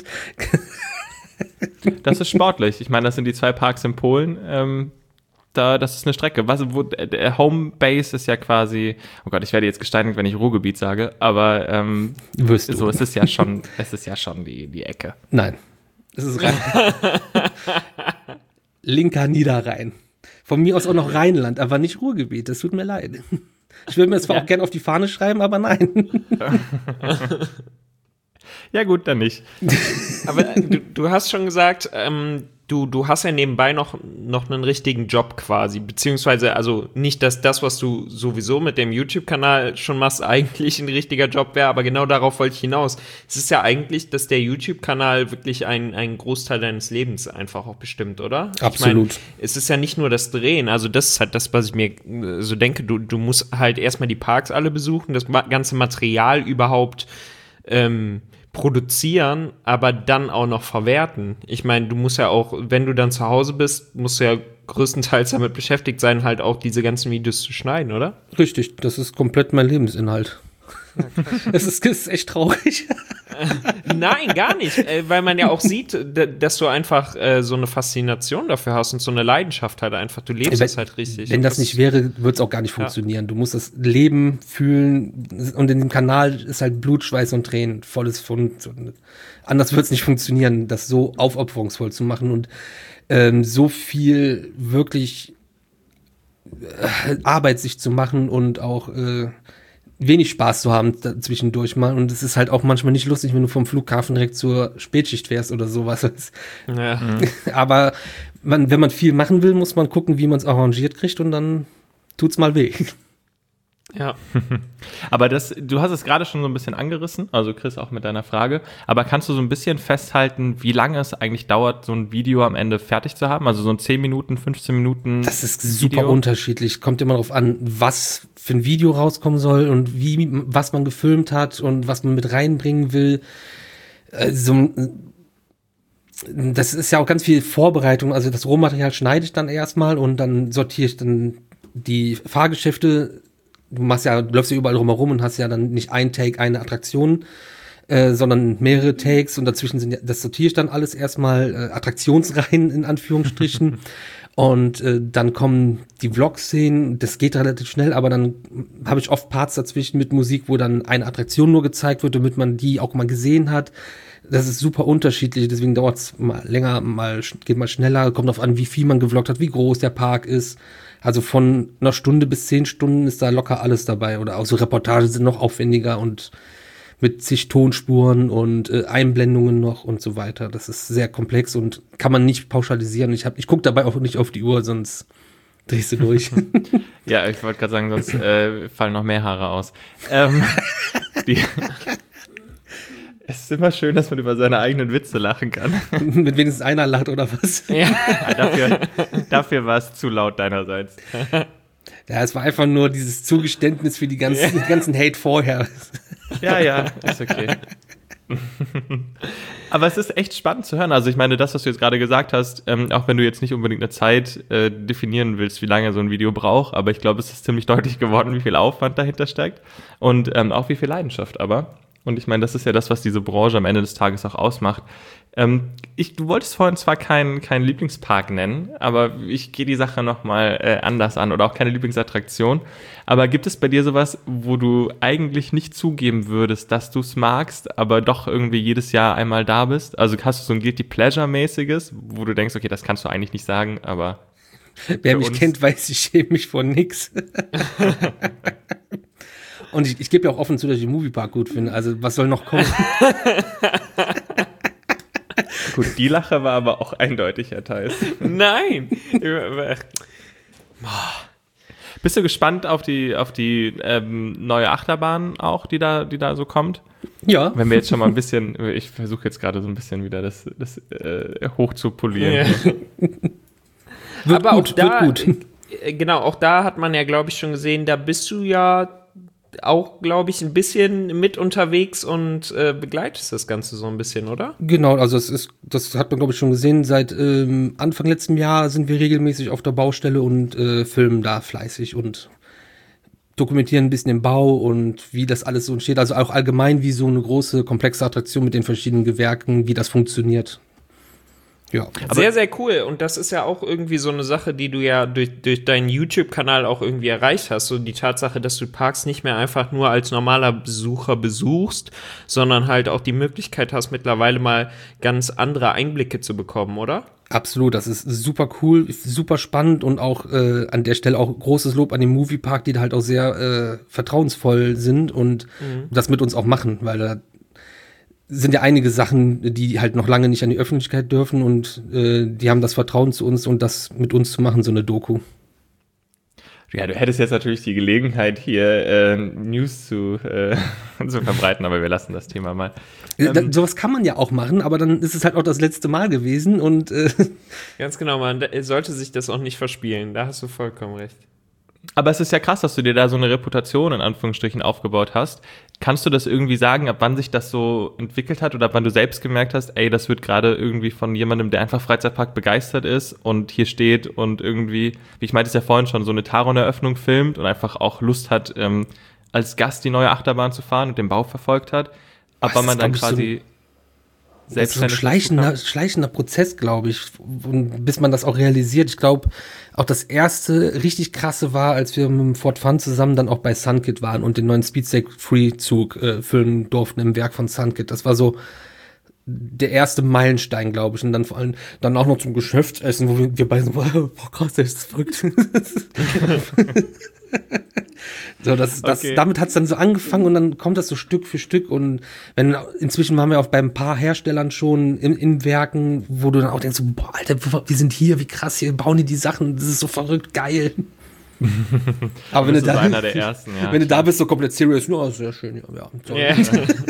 Das ist sportlich. Ich meine, das sind die zwei Parks in Polen. Ähm, da, das ist eine Strecke. Was, wo, der Homebase ist ja quasi, oh Gott, ich werde jetzt gesteinigt, wenn ich Ruhrgebiet sage, aber ähm, Wirst du. So ist es ja schon, es ist ja schon die, die Ecke. Nein, es ist Rhein. Linker Niederrhein. Von mir aus auch noch Rheinland, aber nicht Ruhrgebiet, das tut mir leid. Ich würde mir zwar ja. auch gerne auf die Fahne schreiben, aber nein. Ja gut, dann nicht. Aber du, du hast schon gesagt, ähm, du, du hast ja nebenbei noch, noch einen richtigen Job quasi, beziehungsweise also nicht, dass das, was du sowieso mit dem YouTube-Kanal schon machst, eigentlich ein richtiger Job wäre, aber genau darauf wollte ich hinaus. Es ist ja eigentlich, dass der YouTube-Kanal wirklich ein, ein Großteil deines Lebens einfach auch bestimmt, oder? Absolut. Ich mein, es ist ja nicht nur das Drehen, also das ist halt das, was ich mir so denke, du, du musst halt erstmal die Parks alle besuchen, das ganze Material überhaupt ähm, produzieren, aber dann auch noch verwerten. Ich meine, du musst ja auch, wenn du dann zu Hause bist, musst du ja größtenteils damit beschäftigt sein, halt auch diese ganzen Videos zu schneiden, oder? Richtig, das ist komplett mein Lebensinhalt. Das ist, das ist echt traurig. Nein, gar nicht, äh, weil man ja auch sieht, d- dass du einfach äh, so eine Faszination dafür hast und so eine Leidenschaft halt einfach. Du lebst wenn, es halt richtig. Wenn das nicht wäre, würde es auch gar nicht funktionieren. Ja. Du musst das Leben fühlen und in dem Kanal ist halt Blut, Schweiß und Tränen, volles Pfund. Anders wird es nicht funktionieren, das so aufopferungsvoll zu machen und ähm, so viel wirklich äh, Arbeit sich zu machen und auch äh, wenig Spaß zu haben zwischendurch mal. Und es ist halt auch manchmal nicht lustig, wenn du vom Flughafen direkt zur Spätschicht fährst oder sowas. Ja. Mhm. Aber man, wenn man viel machen will, muss man gucken, wie man es arrangiert kriegt und dann tut's mal weh. Ja. Aber das, du hast es gerade schon so ein bisschen angerissen, also Chris auch mit deiner Frage, aber kannst du so ein bisschen festhalten, wie lange es eigentlich dauert, so ein Video am Ende fertig zu haben? Also so ein zehn Minuten, fünfzehn Minuten Das ist super Video? Unterschiedlich. Kommt immer darauf an, was für ein Video rauskommen soll und wie, was man gefilmt hat und was man mit reinbringen will. Also, das ist ja auch ganz viel Vorbereitung. Also das Rohmaterial schneide ich dann erstmal und dann sortiere ich dann die Fahrgeschäfte. Du machst ja, du läufst ja überall rumherum und hast ja dann nicht ein Take, eine Attraktion, äh, sondern mehrere Takes und dazwischen sind, das sortiere ich dann alles erstmal äh, Attraktionsreihen in Anführungsstrichen und äh, dann kommen die Vlog-Szenen, das geht relativ schnell, aber dann habe ich oft Parts dazwischen mit Musik, wo dann eine Attraktion nur gezeigt wird, damit man die auch mal gesehen hat. Das ist super unterschiedlich, deswegen dauert es mal länger, mal geht mal schneller, kommt drauf an, wie viel man gevloggt hat, wie groß der Park ist. Also von einer Stunde bis zehn Stunden ist da locker alles dabei. Oder auch so Reportagen sind noch aufwendiger und mit zig Tonspuren und äh, Einblendungen noch und so weiter. Das ist sehr komplex und kann man nicht pauschalisieren. Ich, hab, ich gucke dabei auch nicht auf die Uhr, sonst drehst du durch. Ja, ich wollte gerade sagen, sonst äh, fallen noch mehr Haare aus. Ähm, die Es ist immer schön, dass man über seine eigenen Witze lachen kann. Mit wenigstens einer lacht, oder was? Ja, ja dafür, dafür war es zu laut deinerseits. Ja, es war einfach nur dieses Zugeständnis für die ganzen, ja. den ganzen Hate vorher. Ja, ja, ist okay. Aber es ist echt spannend zu hören. Also ich meine, das, was du jetzt gerade gesagt hast, ähm, auch wenn du jetzt nicht unbedingt eine Zeit äh, definieren willst, wie lange so ein Video braucht, aber ich glaube, es ist ziemlich deutlich geworden, wie viel Aufwand dahinter steckt und ähm, auch wie viel Leidenschaft aber. Und ich meine, das ist ja das, was diese Branche am Ende des Tages auch ausmacht. Ähm, ich, du wolltest vorhin zwar keinen keinen Lieblingspark nennen, aber ich gehe die Sache nochmal äh, anders an oder auch keine Lieblingsattraktion. Aber gibt es bei dir sowas, wo du eigentlich nicht zugeben würdest, dass du es magst, aber doch irgendwie jedes Jahr einmal da bist? Also hast du so ein Guilty Pleasure-mäßiges, wo du denkst, okay, das kannst du eigentlich nicht sagen, aber wer mich kennt, weiß, ich schäme mich vor nix. Und ich, ich gebe ja auch offen zu, dass ich den Moviepark gut finde. Also, was soll noch kommen? Gut, die Lache war aber auch eindeutig, Herr Theis. Nein! Bist du gespannt auf die, auf die ähm, neue Achterbahn auch, die da, die da so kommt? Ja. Wenn wir jetzt schon mal ein bisschen, ich versuche jetzt gerade so ein bisschen wieder das, das äh, hoch zu polieren. Ja. Wird aber gut, auch da, wird gut. Genau, auch da hat man ja, glaube ich, schon gesehen, da bist du ja auch, glaube ich, ein bisschen mit unterwegs und äh, begleitest das Ganze so ein bisschen, oder? Genau, also es ist, das hat man, glaube ich, schon gesehen. Seit ähm, Anfang letzten Jahr sind wir regelmäßig auf der Baustelle und äh, filmen da fleißig und dokumentieren ein bisschen den Bau und wie das alles so entsteht. Also auch allgemein, wie so eine große, komplexe Attraktion mit den verschiedenen Gewerken, wie das funktioniert. Ja. Sehr, sehr cool. Und das ist ja auch irgendwie so eine Sache, die du ja durch, durch deinen YouTube-Kanal auch irgendwie erreicht hast. So die Tatsache, dass du Parks nicht mehr einfach nur als normaler Besucher besuchst, sondern halt auch die Möglichkeit hast, mittlerweile mal ganz andere Einblicke zu bekommen, oder? Absolut, das ist super cool, super spannend und auch äh, an der Stelle auch großes Lob an den Moviepark, die da halt auch sehr äh, vertrauensvoll sind und mhm. das mit uns auch machen, weil da sind ja einige Sachen, die halt noch lange nicht an die Öffentlichkeit dürfen und äh, die haben das Vertrauen zu uns und das mit uns zu machen, so eine Doku. Ja, du hättest jetzt natürlich die Gelegenheit, hier äh, News zu, äh, zu verbreiten, aber wir lassen das Thema mal. Ähm, da, sowas kann man ja auch machen, aber dann ist es halt auch das letzte Mal gewesen und äh ganz genau, man sollte sich das auch nicht verspielen, da hast du vollkommen recht. Aber es ist ja krass, dass du dir da so eine Reputation in Anführungsstrichen aufgebaut hast. Kannst du das irgendwie sagen, ab wann sich das so entwickelt hat oder ab wann du selbst gemerkt hast, ey, das wird gerade irgendwie von jemandem, der einfach Freizeitpark begeistert ist und hier steht und irgendwie, wie ich meinte es ja vorhin schon, so eine Taron-Eröffnung filmt und einfach auch Lust hat, ähm, als Gast die neue Achterbahn zu fahren und den Bau verfolgt hat, aber man dann quasi so, selbstständig. Das ist so ein schleichender, schleichender Prozess, glaube ich, und bis man das auch realisiert. Ich glaube, auch das erste richtig krasse war, als wir mit dem Ford Fun zusammen dann auch bei Sunkit waren und den neuen Speedstake Free-Zug äh, füllen durften im Werk von Sunkit. Das war so der erste Meilenstein, glaube ich. Und dann vor allem dann auch noch zum Geschäftsessen, wo wir, wir beide so, boah, krass, das ist verrückt. So, das, das, okay. Damit hat es dann so angefangen und dann kommt das so Stück für Stück und wenn inzwischen waren wir auch bei ein paar Herstellern schon in, in Werken, wo du dann auch denkst, so, boah, Alter, wir sind hier, wie krass, hier bauen die die Sachen, das ist so verrückt, geil. Aber wenn du, da, einer der ersten, ja, wenn du da bist, so komplett serious, no, sehr schön, ja. ja yeah.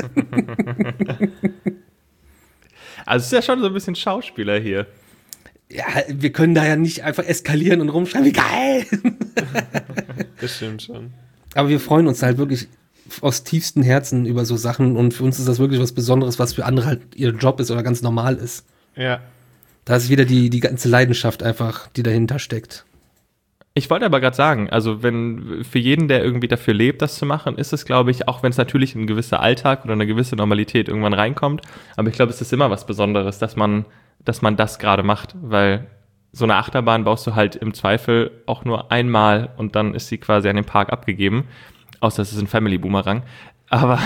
Also es ist ja schon so ein bisschen Schauspieler hier. Ja, wir können da ja nicht einfach eskalieren und rumschreien, wie geil! Das stimmt schon. Aber wir freuen uns halt wirklich aus tiefstem Herzen über so Sachen und für uns ist das wirklich was Besonderes, was für andere halt ihr Job ist oder ganz normal ist. Ja. Da ist wieder die, die ganze Leidenschaft einfach, die dahinter steckt. Ich wollte aber gerade sagen, also wenn für jeden, der irgendwie dafür lebt, das zu machen, ist es, glaube ich, auch wenn es natürlich ein gewisser Alltag oder eine gewisse Normalität irgendwann reinkommt, aber ich glaube, es ist immer was Besonderes, dass man, dass man das gerade macht, weil so eine Achterbahn baust du halt im Zweifel auch nur einmal und dann ist sie quasi an den Park abgegeben, außer es ist ein Family Boomerang, aber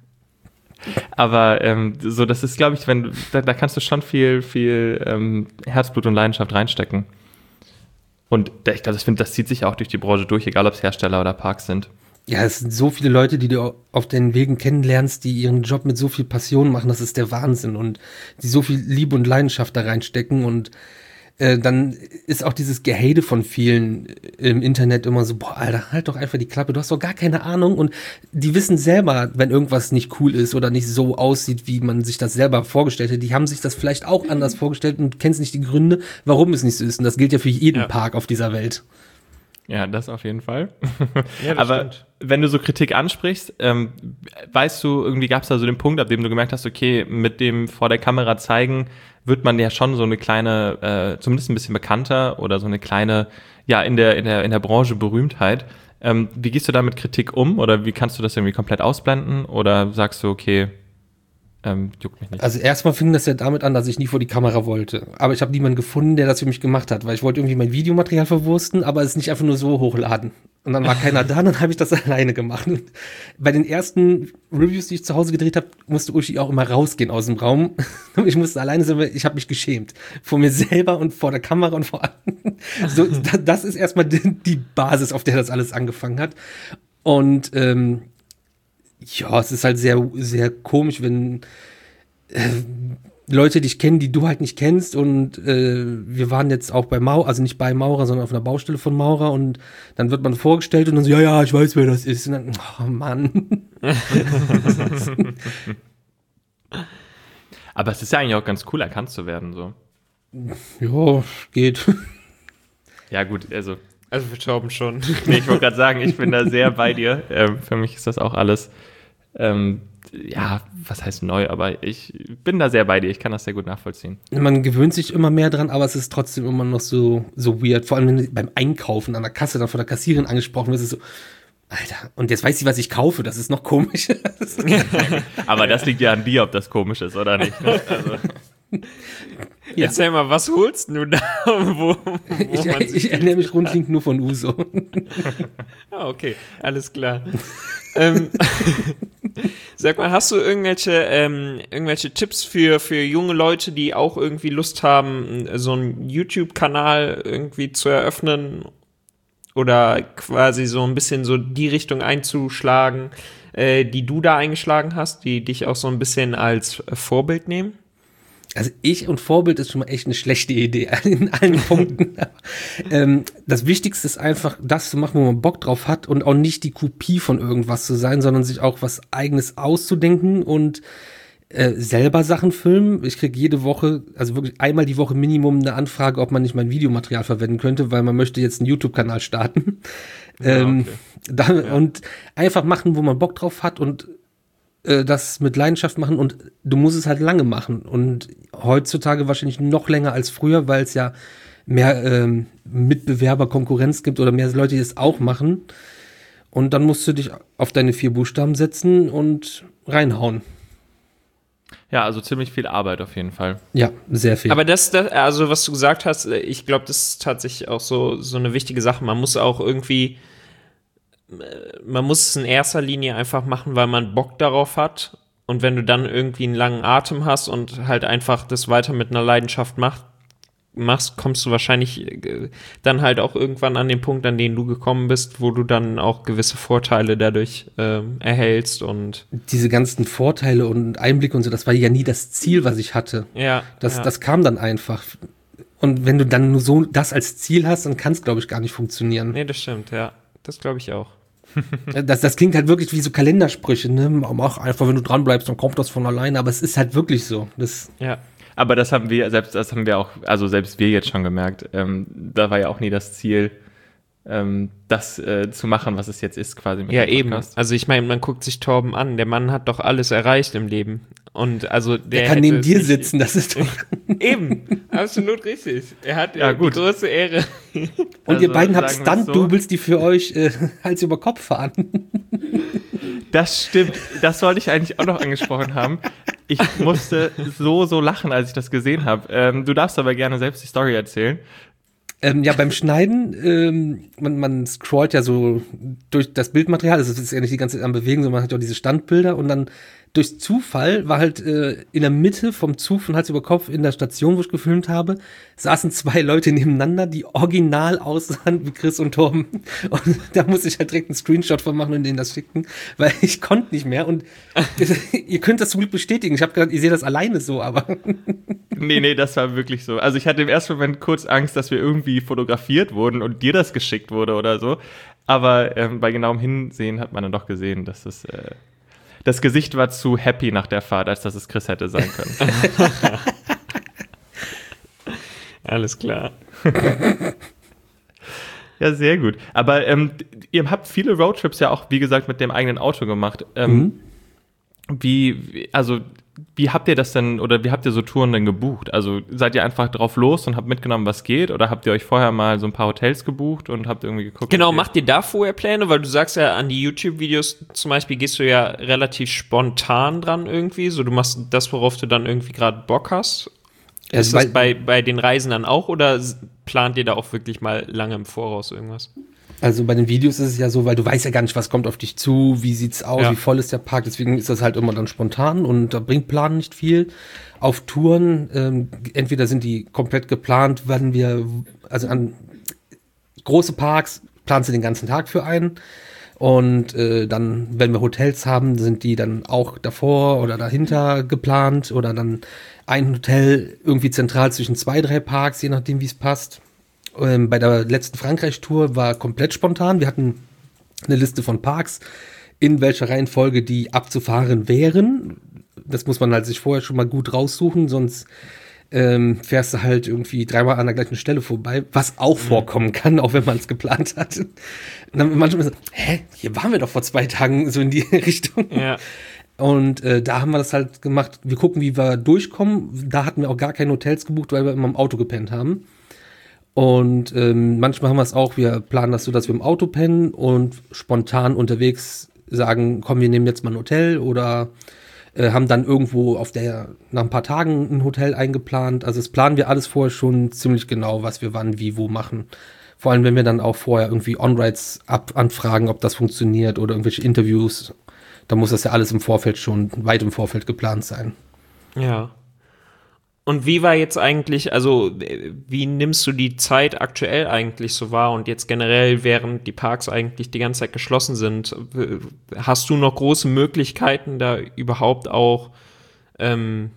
aber ähm, so, das ist, glaube ich, wenn da, da kannst du schon viel, viel ähm, Herzblut und Leidenschaft reinstecken. Und ich glaube, das, das zieht sich auch durch die Branche durch, egal ob es Hersteller oder Parks sind. Ja, es sind so viele Leute, die du auf den Wegen kennenlernst, die ihren Job mit so viel Passion machen, das ist der Wahnsinn und die so viel Liebe und Leidenschaft da reinstecken und äh, dann ist auch dieses Gehate von vielen im Internet immer so, boah, Alter, halt doch einfach die Klappe, du hast doch gar keine Ahnung und die wissen selber, wenn irgendwas nicht cool ist oder nicht so aussieht, wie man sich das selber vorgestellt hat, die haben sich das vielleicht auch anders vorgestellt und kennen nicht die Gründe, warum es nicht so ist und das gilt ja für jeden ja. Park auf dieser Welt. Ja, das auf jeden Fall. Ja, das Aber stimmt. Wenn du so Kritik ansprichst, ähm, weißt du, irgendwie gab es da so den Punkt, ab dem du gemerkt hast, okay, mit dem vor der Kamera zeigen, wird man ja schon so eine kleine, äh, zumindest ein bisschen bekannter oder so eine kleine, ja, in der, in der, in der Branche Berühmtheit. Ähm, wie gehst du da mit Kritik um oder wie kannst du das irgendwie komplett ausblenden oder sagst du, okay, Ähm, juckt mich nicht. Also erstmal fing das ja damit an, dass ich nie vor die Kamera wollte. Aber ich habe niemanden gefunden, der das für mich gemacht hat, weil ich wollte irgendwie mein Videomaterial verwursten, aber es nicht einfach nur so hochladen. Und dann war keiner da, dann habe ich das alleine gemacht. Und bei den ersten Reviews, die ich zu Hause gedreht habe, musste Uschi auch immer rausgehen aus dem Raum. Ich musste alleine sein, weil ich habe mich geschämt. Vor mir selber und vor der Kamera und vor anderen. So, das ist erstmal die Basis, auf der das alles angefangen hat. Und ähm, ja, es ist halt sehr, sehr komisch, wenn äh, Leute dich kennen, die du halt nicht kennst und äh, wir waren jetzt auch bei Maurer, also nicht bei Maurer, sondern auf einer Baustelle von Maurer und dann wird man vorgestellt und dann so, ja, ja, ich weiß, wer das ist und dann, oh Mann. Aber es ist ja eigentlich auch ganz cool, erkannt zu werden, so. Ja, geht. Ja, gut, also Also für Torben schon. Nee, ich wollte gerade sagen, ich bin da sehr bei dir. Ähm, für mich ist das auch alles, ähm, ja, was heißt neu, aber ich bin da sehr bei dir. Ich kann das sehr gut nachvollziehen. Man gewöhnt sich immer mehr dran, aber es ist trotzdem immer noch so, so weird. Vor allem, wenn du beim Einkaufen an der Kasse dann von der Kassiererin angesprochen wirst, ist es so, Alter, und jetzt weiß sie, was ich kaufe. Das ist noch komisch. Aber das liegt ja an dir, ob das komisch ist oder nicht. Ne? Also. Ja. Erzähl mal, was holst du da? wo, wo ich ich ernähre mich grundlegend nur von Uso. Ah, okay, alles klar. ähm, sag mal, hast du irgendwelche, ähm, irgendwelche Tipps für, für junge Leute, die auch irgendwie Lust haben, so einen YouTube-Kanal irgendwie zu eröffnen oder quasi so ein bisschen so die Richtung einzuschlagen, äh, die du da eingeschlagen hast, die dich auch so ein bisschen als Vorbild nehmen? Also ich und Vorbild ist schon mal echt eine schlechte Idee in allen Punkten. ähm, das Wichtigste ist einfach, das zu machen, wo man Bock drauf hat und auch nicht die Kopie von irgendwas zu sein, sondern sich auch was Eigenes auszudenken und äh, selber Sachen filmen. Ich kriege jede Woche, also wirklich einmal die Woche Minimum eine Anfrage, ob man nicht mein Videomaterial verwenden könnte, weil man möchte jetzt einen YouTube-Kanal starten. Ja, ähm, okay. dann, Ja. Und einfach machen, wo man Bock drauf hat und das mit Leidenschaft machen und du musst es halt lange machen und heutzutage wahrscheinlich noch länger als früher, weil es ja mehr ähm, Mitbewerber, Konkurrenz gibt oder mehr Leute, die es auch machen Und dann musst du dich auf deine vier Buchstaben setzen und reinhauen. Ja, also ziemlich viel Arbeit auf jeden Fall. Ja, sehr viel. Aber das, das also was du gesagt hast, ich glaube, das ist tatsächlich auch so, so eine wichtige Sache. Man muss auch irgendwie, man muss es in erster Linie einfach machen, weil man Bock darauf hat. Und wenn du dann irgendwie einen langen Atem hast und halt einfach das weiter mit einer Leidenschaft machst, machst, kommst du wahrscheinlich dann halt auch irgendwann an den Punkt, an den du gekommen bist, wo du dann auch gewisse Vorteile dadurch ähm, erhältst und diese ganzen Vorteile und Einblicke und so, das war ja nie das Ziel, was ich hatte. ja, Das, ja. das kam dann einfach. Und wenn du dann nur so das als Ziel hast, dann kann es, glaube ich, gar nicht funktionieren. Nee, das stimmt, ja. Das glaube ich auch. Das, das klingt halt wirklich wie so Kalendersprüche, ne? Mach einfach, wenn du dran bleibst, dann kommt das von alleine. Aber es ist halt wirklich so. Das Ja. Aber das haben wir, selbst das haben wir auch, also selbst wir jetzt schon gemerkt, ähm, da war ja auch nie das Ziel, ähm, das äh, zu machen, was es jetzt ist, quasi mit Ja, dem eben. Podcast. Also ich meine, man guckt sich Torben an. Der Mann hat doch alles erreicht im Leben. Und also der, der kann hätte neben es dir nicht- sitzen, das ist doch. Eben, absolut richtig. Er hat Ja, ja, gut. die große Ehre. Und Also, ihr beiden habt sagen wir's so. Stunt-Doubles, die für euch äh, Hals über Kopf fahren. Das stimmt, das wollte ich eigentlich auch noch angesprochen haben. Ich musste so, so lachen, als ich das gesehen habe. Ähm, du darfst aber gerne selbst die Story erzählen. Ähm, ja, beim Schneiden, ähm, man, man scrollt ja so durch das Bildmaterial, also es ist ja nicht die ganze Zeit am Bewegen, sondern man hat ja auch diese Standbilder und dann durch Zufall war halt äh, in der Mitte vom Zug von Hals über Kopf in der Station, wo ich gefilmt habe, saßen zwei Leute nebeneinander, die original aussahen wie Chris und Torben. Und da musste ich halt direkt einen Screenshot von machen und denen das schicken, weil ich konnte nicht mehr. Und ihr könnt das zum Glück bestätigen. Ich habe gedacht, ihr seht das alleine so, aber Nee, nee, das war wirklich so. Also ich hatte im ersten Moment kurz Angst, dass wir irgendwie fotografiert wurden und dir das geschickt wurde oder so. Aber ähm, bei genauem Hinsehen hat man dann doch gesehen, dass es äh, das Gesicht war zu happy nach der Fahrt, als dass es Chris hätte sein können. Alles klar. Ja, sehr gut. Aber ähm, ihr habt viele Roadtrips ja auch, wie gesagt, mit dem eigenen Auto gemacht. Ähm, Mhm. Wie, wie- also, wie habt ihr das denn, oder wie habt ihr so Touren denn gebucht? Also, seid ihr einfach drauf los und habt mitgenommen, was geht? Oder habt ihr euch vorher mal so ein paar Hotels gebucht und habt irgendwie geguckt? Genau, was geht? macht ihr da vorher Pläne? Weil du sagst ja, an die YouTube-Videos zum Beispiel gehst du ja relativ spontan dran irgendwie. So, du machst das, worauf du dann irgendwie gerade Bock hast. Ja, Ist weil- das bei, bei den Reisen dann auch oder s- plant ihr da auch wirklich mal lange im Voraus irgendwas? also bei den Videos ist es ja so, weil du weißt ja gar nicht, was kommt auf dich zu, wie sieht's aus, Ja. wie voll ist der Park, deswegen ist das halt immer dann spontan und da bringt Planen nicht viel. Auf Touren, ähm, entweder sind die komplett geplant, wann wir, also an große Parks planst du den ganzen Tag für einen und äh, dann, wenn wir Hotels haben, sind die dann auch davor oder dahinter geplant oder dann ein Hotel irgendwie zentral zwischen zwei, drei Parks, je nachdem, wie es passt. Ähm, bei der letzten Frankreich-Tour war komplett spontan. Wir hatten eine Liste von Parks, in welcher Reihenfolge die abzufahren wären. Das muss man halt sich vorher schon mal gut raussuchen, sonst ähm, fährst du halt irgendwie dreimal an der gleichen Stelle vorbei, was auch vorkommen kann, auch wenn man es geplant hat. Und dann manchmal so, hä, hier waren wir doch vor zwei Tagen so in die Richtung. Ja. Und äh, da haben wir das halt gemacht. Wir gucken, wie wir durchkommen. Da hatten wir auch gar keine Hotels gebucht, weil wir immer im Auto gepennt haben. Und ähm, manchmal haben wir es auch, wir planen das so, dass wir im Auto pennen und spontan unterwegs sagen, komm, wir nehmen jetzt mal ein Hotel oder äh, haben dann irgendwo auf der, nach ein paar Tagen ein Hotel eingeplant. Also das planen wir alles vorher schon ziemlich genau, was wir wann, wie, wo machen. Vor allem, wenn wir dann auch vorher irgendwie On-Rides ab anfragen, ob das funktioniert oder irgendwelche Interviews. Da muss das ja alles im Vorfeld schon, weit im Vorfeld geplant sein. Ja. Und wie war jetzt eigentlich, also äh, wie nimmst du die Zeit aktuell eigentlich so wahr und jetzt generell, während die Parks eigentlich die ganze Zeit geschlossen sind, w- hast du noch große Möglichkeiten, da überhaupt auch ähm,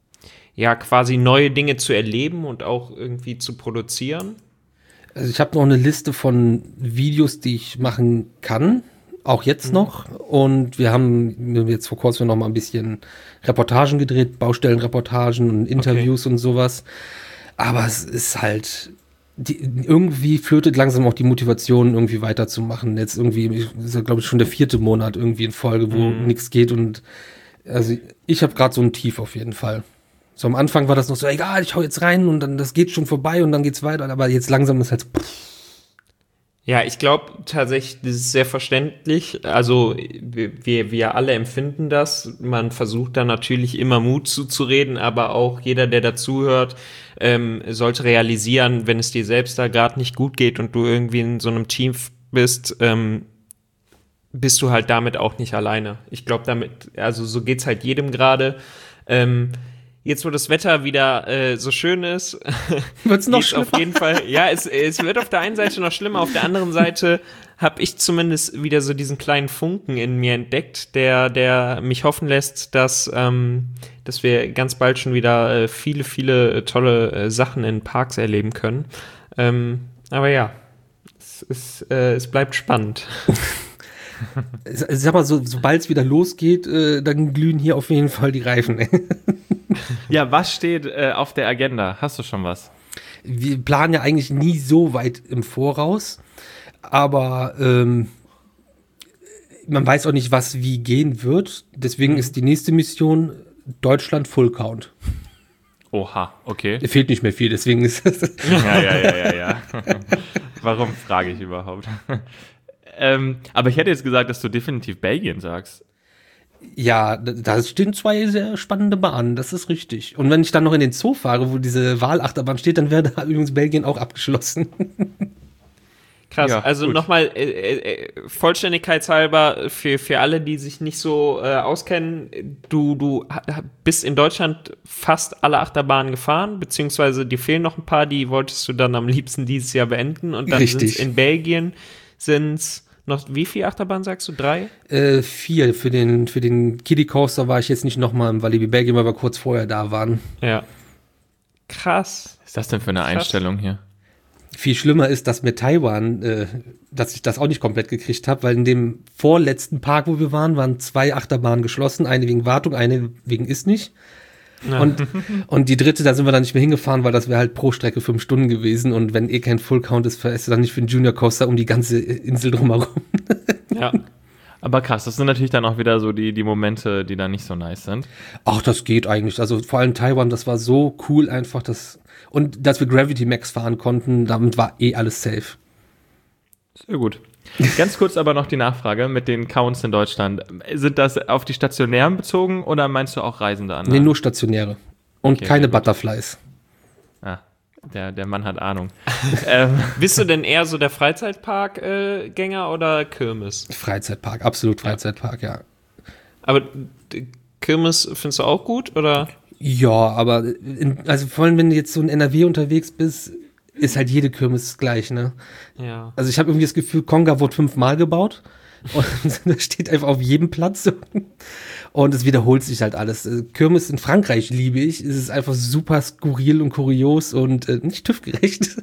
ja quasi neue Dinge zu erleben und auch irgendwie zu produzieren? Also ich habe noch eine Liste von Videos, die ich machen kann, auch jetzt noch. Und wir haben jetzt vor kurzem noch mal ein bisschen Reportagen gedreht, Baustellenreportagen und Interviews und sowas. Aber es ist halt, die, irgendwie flötet langsam auch die Motivation, irgendwie weiterzumachen. Jetzt irgendwie, ist glaube ich schon der vierte Monat irgendwie in Folge, wo Mhm. nichts geht. Und also ich habe gerade so ein Tief auf jeden Fall. So am Anfang war das noch so, egal, ich hau jetzt rein und dann das geht schon vorbei und dann geht's weiter. Aber jetzt langsam ist halt, pff, Ja, ich glaube tatsächlich, das ist sehr verständlich. Also wir, wir alle empfinden das. Man versucht da natürlich immer Mut zuzureden, aber auch jeder, der dazuhört, ähm, sollte realisieren, wenn es dir selbst da gerade nicht gut geht und du irgendwie in so einem Team bist, ähm, bist du halt damit auch nicht alleine. Ich glaube damit, also so geht's halt jedem gerade. Ähm, Jetzt, wo das Wetter wieder äh, so schön ist, wird's noch schlimmer? Auf jeden Fall. Ja, es, es wird auf der einen Seite noch schlimmer, auf der anderen Seite habe ich zumindest wieder so diesen kleinen Funken in mir entdeckt, der, der mich hoffen lässt, dass, ähm, dass wir ganz bald schon wieder äh, viele, viele tolle äh, Sachen in Parks erleben können. Ähm, aber ja, es, ist, äh, es bleibt spannend. Sag mal, so, sobald es wieder losgeht, äh, dann glühen hier auf jeden Fall die Reifen. Ja, was steht äh, auf der Agenda? Hast du schon was? Wir planen ja eigentlich nie so weit im Voraus, aber ähm, man weiß auch nicht, was wie gehen wird. Deswegen ist die nächste Mission Deutschland Full Count. Oha, okay. Fehlt nicht mehr viel, deswegen ist es. Ja, ja, ja, ja, ja. Warum frage ich überhaupt? ähm, aber ich hätte jetzt gesagt, dass du definitiv Belgien sagst. Ja, da stehen zwei sehr spannende Bahnen, das ist richtig. Und wenn ich dann noch in den Zoo fahre, wo diese Walachterbahn steht, dann wäre da übrigens Belgien auch abgeschlossen. Krass, Ja, also gut. nochmal äh, äh, vollständigkeitshalber für, für alle, die sich nicht so äh, auskennen, du, du ha- bist in Deutschland fast alle Achterbahnen gefahren, beziehungsweise dir fehlen noch ein paar, die wolltest du dann am liebsten dieses Jahr beenden und dann Richtig. sind's in Belgien sind's noch, wie viele Achterbahnen sagst du? Drei? Äh, vier. Für den, für den Kiddie Coaster war ich jetzt nicht nochmal im Walibi Belgien, weil wir kurz vorher da waren. Ja. Krass. Was ist das denn für eine Krass. Einstellung hier? Viel schlimmer ist, dass mit Taiwan, äh, dass ich das auch nicht komplett gekriegt habe, weil in dem vorletzten Park, wo wir waren, waren zwei Achterbahnen geschlossen. Eine wegen Wartung, eine wegen ist nicht. Ja. Und, und die dritte, da sind wir dann nicht mehr hingefahren, weil das wäre halt pro Strecke fünf Stunden gewesen. Und wenn eh kein Full Count ist, fährst du dann nicht für einen Junior Coaster um die ganze Insel drumherum. Ja. Aber krass, das sind natürlich dann auch wieder so die, die Momente, die dann nicht so nice sind. Ach, das geht eigentlich. Also vor allem Taiwan, das war so cool einfach. Das, und dass wir Gravity Max fahren konnten, damit war eh alles safe. Sehr gut. Ganz kurz aber noch die Nachfrage mit den Counts in Deutschland. Sind das auf die Stationären bezogen oder meinst du auch Reisende an? Nee, nur stationäre. Und Okay, keine sehr gut. Butterflies. Ah, der, der Mann hat Ahnung. ähm, Bist du denn eher so der Freizeitpark-Gänger oder Kirmes? Freizeitpark, absolut Freizeitpark, ja. Aber d- Kirmes findest du auch gut, oder? Ja, aber in, also vor allem, wenn du jetzt so in N R W unterwegs bist, ist halt jede Kirmes gleich, ne? Ja. Also ich habe irgendwie das Gefühl, Konga wurde fünfmal gebaut und das steht einfach auf jedem Platz und es wiederholt sich halt alles. Äh, Kirmes in Frankreich liebe ich, es ist einfach super skurril und kurios und äh, nicht TÜV-gerecht.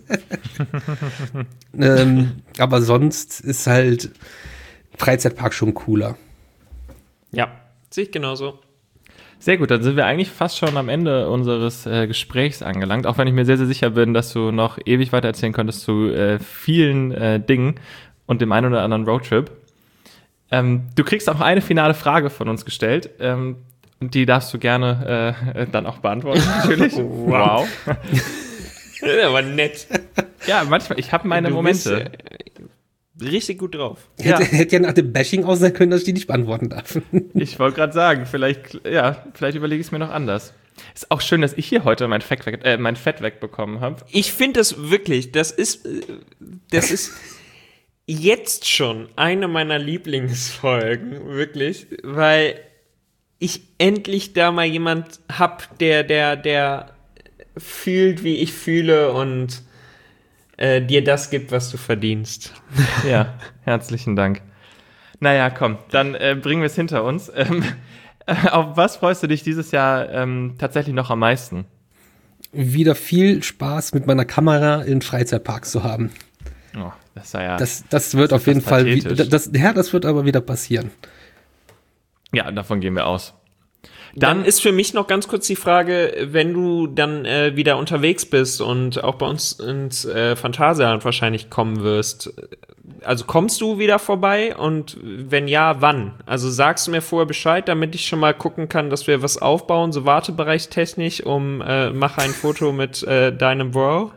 ähm, aber sonst ist halt Freizeitpark schon cooler. Ja, sehe ich genauso. Sehr gut, dann sind wir eigentlich fast schon am Ende unseres äh, Gesprächs angelangt, auch wenn ich mir sehr, sehr sicher bin, dass du noch ewig weiter erzählen könntest zu äh, vielen äh, Dingen und dem einen oder anderen Roadtrip. Ähm, du kriegst auch eine finale Frage von uns gestellt, ähm, und die darfst du gerne äh, dann auch beantworten, natürlich. Wow. Aber nett. Ja, manchmal, ich habe meine Du Momente. bist, äh, richtig gut drauf. Ja. Hätte, hätte ja nach dem Bashing aus sein können, dass ich die nicht beantworten darf. Ich wollte gerade sagen, vielleicht, ja, vielleicht überlege ich es mir noch anders. Ist auch schön, dass ich hier heute mein Fett, weg, äh, mein Fett wegbekommen habe. Ich finde das wirklich, das ist, äh, das ist jetzt schon eine meiner Lieblingsfolgen, wirklich, weil ich endlich da mal jemand hab, der, der, der fühlt, wie ich fühle und äh, dir das gibt, was du verdienst. Ja, herzlichen Dank. Naja, komm, dann äh, bringen wir es hinter uns. Ähm, äh, auf was freust du dich dieses Jahr ähm, tatsächlich noch am meisten? Wieder viel Spaß mit meiner Kamera in Freizeitparks zu haben. Oh, das war ja. Das, das wird Das auf jeden ist Fall, wie, pathetisch. das, ja, das wird aber wieder passieren. Ja, davon gehen wir aus. Dann ist für mich noch ganz kurz die Frage, wenn du dann äh, wieder unterwegs bist und auch bei uns ins äh, Phantasialand wahrscheinlich kommen wirst, also kommst du wieder vorbei und wenn ja, wann? Also sagst du mir vorher Bescheid, damit ich schon mal gucken kann, dass wir was aufbauen, so wartebereichstechnisch, um äh, mach ein Foto mit äh, deinem Bro.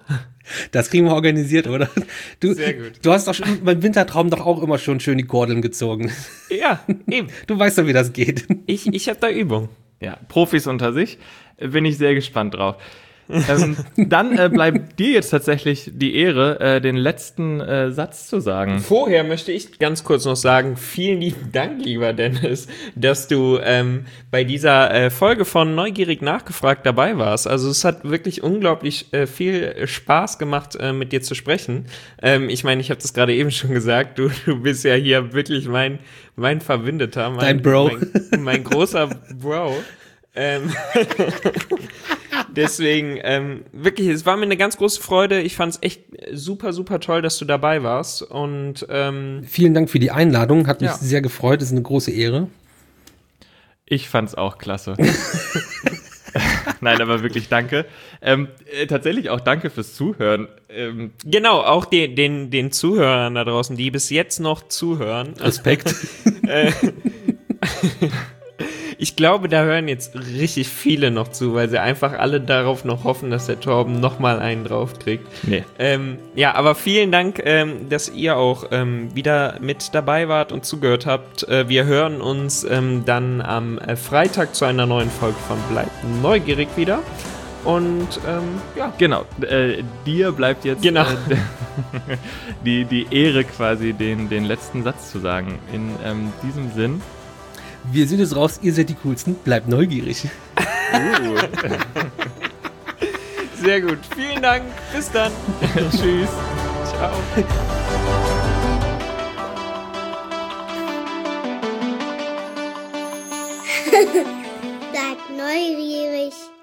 Das kriegen wir organisiert, oder? Du, Sehr gut. Du hast doch schon beim Wintertraum doch auch immer schon schön die Kordeln gezogen. Ja, eben. Du weißt doch, wie das geht. Ich, ich habe da Übung. Ja, Profis unter sich. Bin ich sehr gespannt drauf. ähm, dann äh, bleibt dir jetzt tatsächlich die Ehre, äh, den letzten äh, Satz zu sagen. Vorher möchte ich ganz kurz noch sagen, vielen lieben Dank, lieber Dennis, dass du ähm, bei dieser äh, Folge von Neugierig Nachgefragt dabei warst. Also es hat wirklich unglaublich äh, viel Spaß gemacht, äh, mit dir zu sprechen. Ähm, ich meine, ich habe das gerade eben schon gesagt, du, du bist ja hier wirklich mein, mein Verbündeter. Mein, Dein Bro. Mein, mein großer Bro. Ähm, deswegen, ähm, wirklich, es war mir eine ganz große Freude. Ich fand es echt super, super toll, dass du dabei warst. Und ähm, Vielen Dank für die Einladung. Hat mich Ja. sehr gefreut. Das ist eine große Ehre. Ich fand's auch klasse. Nein, aber wirklich danke. Ähm, äh, tatsächlich auch danke fürs Zuhören. Ähm, genau, auch den, den, den Zuhörern da draußen, die bis jetzt noch zuhören. Respekt. äh, Ich glaube, da hören jetzt richtig viele noch zu, weil sie einfach alle darauf noch hoffen, dass der Torben nochmal einen draufkriegt. nee. Ähm, ja, aber vielen Dank, ähm, dass ihr auch ähm, wieder mit dabei wart und zugehört habt. Äh, wir hören uns ähm, dann am äh, Freitag zu einer neuen Folge von Bleibt neugierig wieder. Und ähm, ja, Genau, äh, dir bleibt jetzt Genau. äh, die, die Ehre quasi, den, den letzten Satz zu sagen. In ähm, diesem Sinn. Wir sind jetzt raus. Ihr seid die Coolsten. Bleibt neugierig. Uh. sehr gut. Vielen Dank. Bis dann. Tschüss. Ciao. Bleibt neugierig.